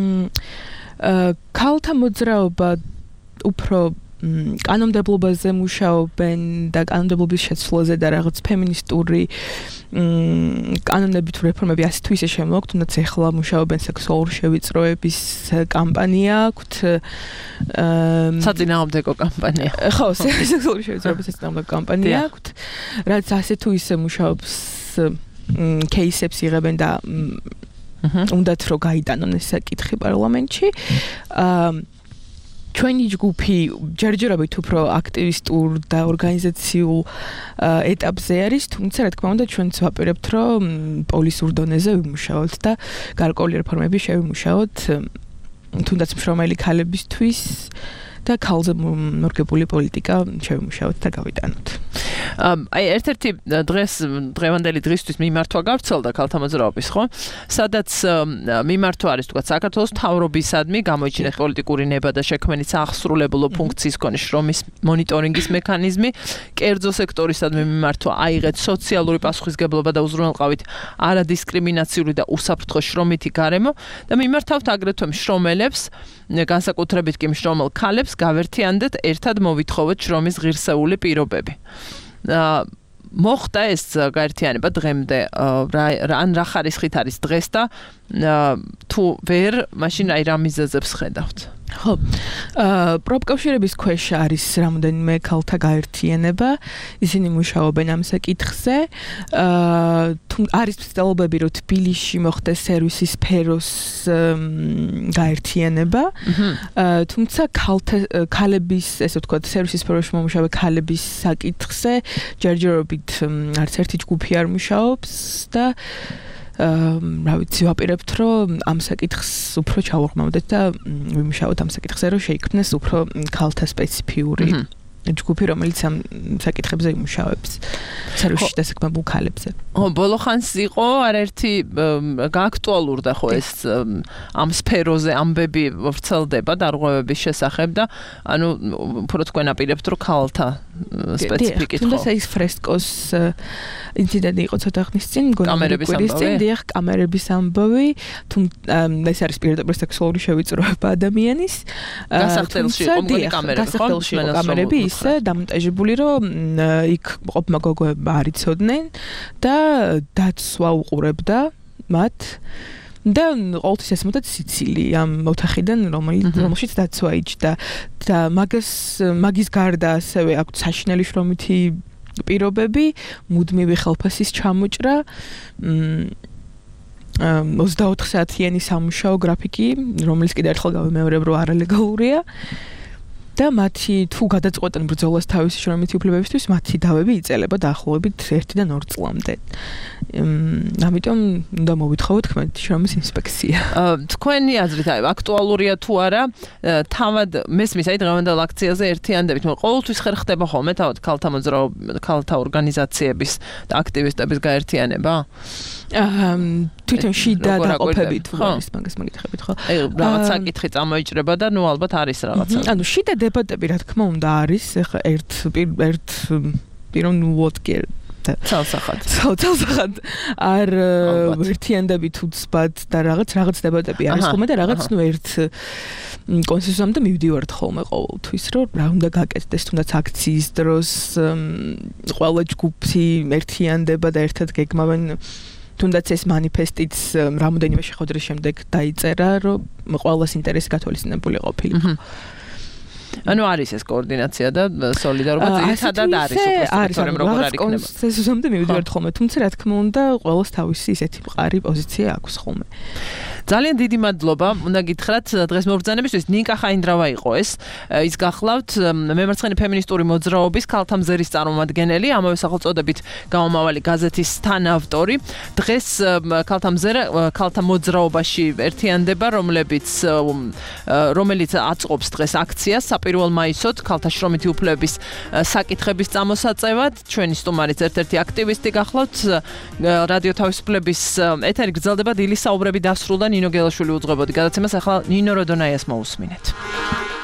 ქალთა მოძრაობა უფრო კანონმდებლობაზე მუშაობენ და კანონმდებლობის შეცვლაზე და რაღაც ფემინისტური კანონები თუ რეფორმები ასე თუ ისე შემოაქვთ, თუნდაც ეხლა მუშაობენ სექსუალური შევიწროების კამპანია აქვთ. საწინააღმდეგო კამპანია. ხო, სექსუალური შევიწროების საწინააღმდეგო კამპანია აქვთ. რაც ასე თუ ისე მუშაობს кейსებს იღებენ და უნდათ რომ გაიტანონ ეს საკითხი პარლამენტში. აა ჩვენი ჯგუფი ჯერჯერობით უფრო აქტივისტურ და ორგანიზაციულ ეტაპზე არის, თუმცა რა თქმა უნდა ჩვენც ვაპირებთ, რომ პოლისურ დონეზე ვიმუშაოთ და გარკვეული რეფორმები შევიმუშაოთ თუნდაც მშრომელი ქალებისთვის და ქალზე მორგებული პოლიტიკა შევიმუშავოთ და გავიტანოთ. აი ერთ-ერთი დღეს დღევანდელი დღისთვის მიმართვა გავრცელდა ქალთა მოძრაობის, ხო? სადაც მიმართვა არის თქვა საქართველოს მთავრობისადმი გამოიჩინა პოლიტიკური ნება და შექმნით საახსრულებლო ფუნქციის მქონე შრომის მონიტორინგის მექანიზმი, კერძო სექტორისადმი მიმართვა აიღეთ სოციალური პასუხისგებლობა და უზრუნველყავით არადისკრიმინაციული და უსაფრთხო შრომითი გარემო და მიმართავთ აგრეთვე მშრომელებს, განსაკუთრებით კი მშრომელ ქალებს გავერთიანდეთ ერთად მოვითხოვოთ შრომის ღირსეული პირობები. მოხდა ეს გაერთიანება დღემდე ან რა ხარისხით არის დღეს და თუ ვერ მაშინ აი რა მიზეზებს ხედავთ? ხო, პროპკავშირების ქვეშ არის რამოდენიმე ქალთა გაერთიანება, ისინი მუშაობენ ამ საკითხზე. თუ არის ცდილობები, რომ თბილისში მოხდეს სერვისის სფეროს გაერთიანება, თუმცა ქალთა ქალების, ესე ვთქვათ, სერვისის სფეროში მომუშავე ქალების საკითხზე ჯერჯერობით არც ერთი ჯგუფი არ მუშაობს და რა ვიცი, ვაპირებთ, რომ ამ საკითხს უფრო ჩავუღმავდეთ და ვიმუშაოთ ამ საკითხზე, რომ შეიქმნეს უფრო ქალთა სპეციფიური ჯგუფი, რომელიც ამ საკითხებზე იმუშავებს, სერვისში დასაქმებულ ქალებზე. ხო, ბოლო ხანს იყო არაერთი გააქტუალურდა ხო ეს ამ სფეროზე ამბები ვრცელდება დარღვევების შესახებ და ანუ უფრო თქვენ აპირებთ, რომ ქალთა სპეციფიკით ხო? თუნდაც ის ფრესკოს ინციდენტი იყო ცოტა ხნის წინ, კამერების ამბავი. დიახ, კამერების ამბავი, თუ ეს არის პირდაპირ სექსუალური შევიწროება ადამიანის. გასახდელში იყო მგონი კამერები, ხო? გასახდელში იყო კამერები ისე დამონტაჟებული, რომ იქ ყოფნა გოგოება არ იცოდნენ და დაცვა უყურებდა მათ. და ყოველთვის ესმოდა სიცილი ამ ოთახიდან, რომელშიც დაცვა იჯდა და მაგას მაგის გარდა ასევე აქვს საშინელი შრომითი პირობები, მუდმივი ხელფასის ჩამოჭრა, ოცდაოთხ საათიანი სამუშაო გრაფიკი, რომელიც კიდევ ერთხელ გავიმეორებ, რომ არალეგალურია. და მათი თუ გადაწყვეტენ ბრძოლას თავისი შრომითი უფლებებისთვის, მათი დავები იწელება დაახლოებით ერთიდან ორ წლამდე. ამიტომ უნდა მოვითხოვოთ ქმედით შრომის ინსპექცია. თქვენი აზრით, აი, აქტუალურია თუ არა, თავად მესმის აი დღევანდელ აქციაზე ერთიანდებით, მაგრამ ყოველთვის ხერ ხდება ხოლმე თავად ქალთა მოძრაობა, ქალთა ორგანიზაციების და აქტივისტების გაერთიანება? აა თვითონ შიდა დაყოფებით ვარის მაგას მაგითხებით ხო? აი რაღაც საკითხი წამოიჭრება და ნუ ალბათ არის რაღაცა. ანუ შიდა დებატები რა თქმა უნდა არის, ეხა ერთ ერთ პირონ ვოტკერ ცალსახად. ცალსახად არ ერთიანდებით უცბად და რაღაც რაღაც დებატები არის ხოლმე და რაღაც ნუ ერთ კონსენსუსამდე მივდივართ ხოლმე ყოველთვის, რომ რა უნდა გაკეთდეს, თუნდაც აქციის დროს ყველა ჯგუფი ერთიანდება და ერთად გეგმავენ თუნდაც ეს მანიფესტიც რამოდენიმე შეხვედრის შემდეგ დაიწერა, რომ ყველას ინტერესი გათვალისწინებული ყოფილიყო. ანუ არის ეს კოორდინაცია და სოლიდარობა ძირითადად არის უბრალოდ როგორ არ იქნება. კონსენსუსამდე მივიდივართ ხოლმე, თუმცა რა თქმა უნდა, ყველას თავისი ისეთი მყარი პოზიცია აქვს ხოლმე. ძალიან დიდი მადლობა. უნდა გითხრათ დღეს მობრძანებისთვის ნიკა ხაინდრავა იყო ეს. ის გახლავთ მემარცხენე ფემინისტური მოძრაობის ქალთა მზერის წარმომადგენელი, ამავე სახელწოდებით გამომავალი გაზეთის თანავტორი. დღეს ქალთა მზერა ქალთა მოძრაობაში ერთიანდება, რომლებიც რომელიც აწყობს დღეს აქციას საპირველ მაისოდ ქალთა შრომითი უფლებების საკითხების წამოსაწევად. ჩვენი სტუმარიც ერთ-ერთი აქტივისტი გახლავთ. რადიო თავისუფლების ეთერი გრძელდება, დილის საუბრები დასრულდა. ნინო გელაშვილი უძღვებოდი გადაცემას, ახლა ნინო როდონაიას მოусმინეთ.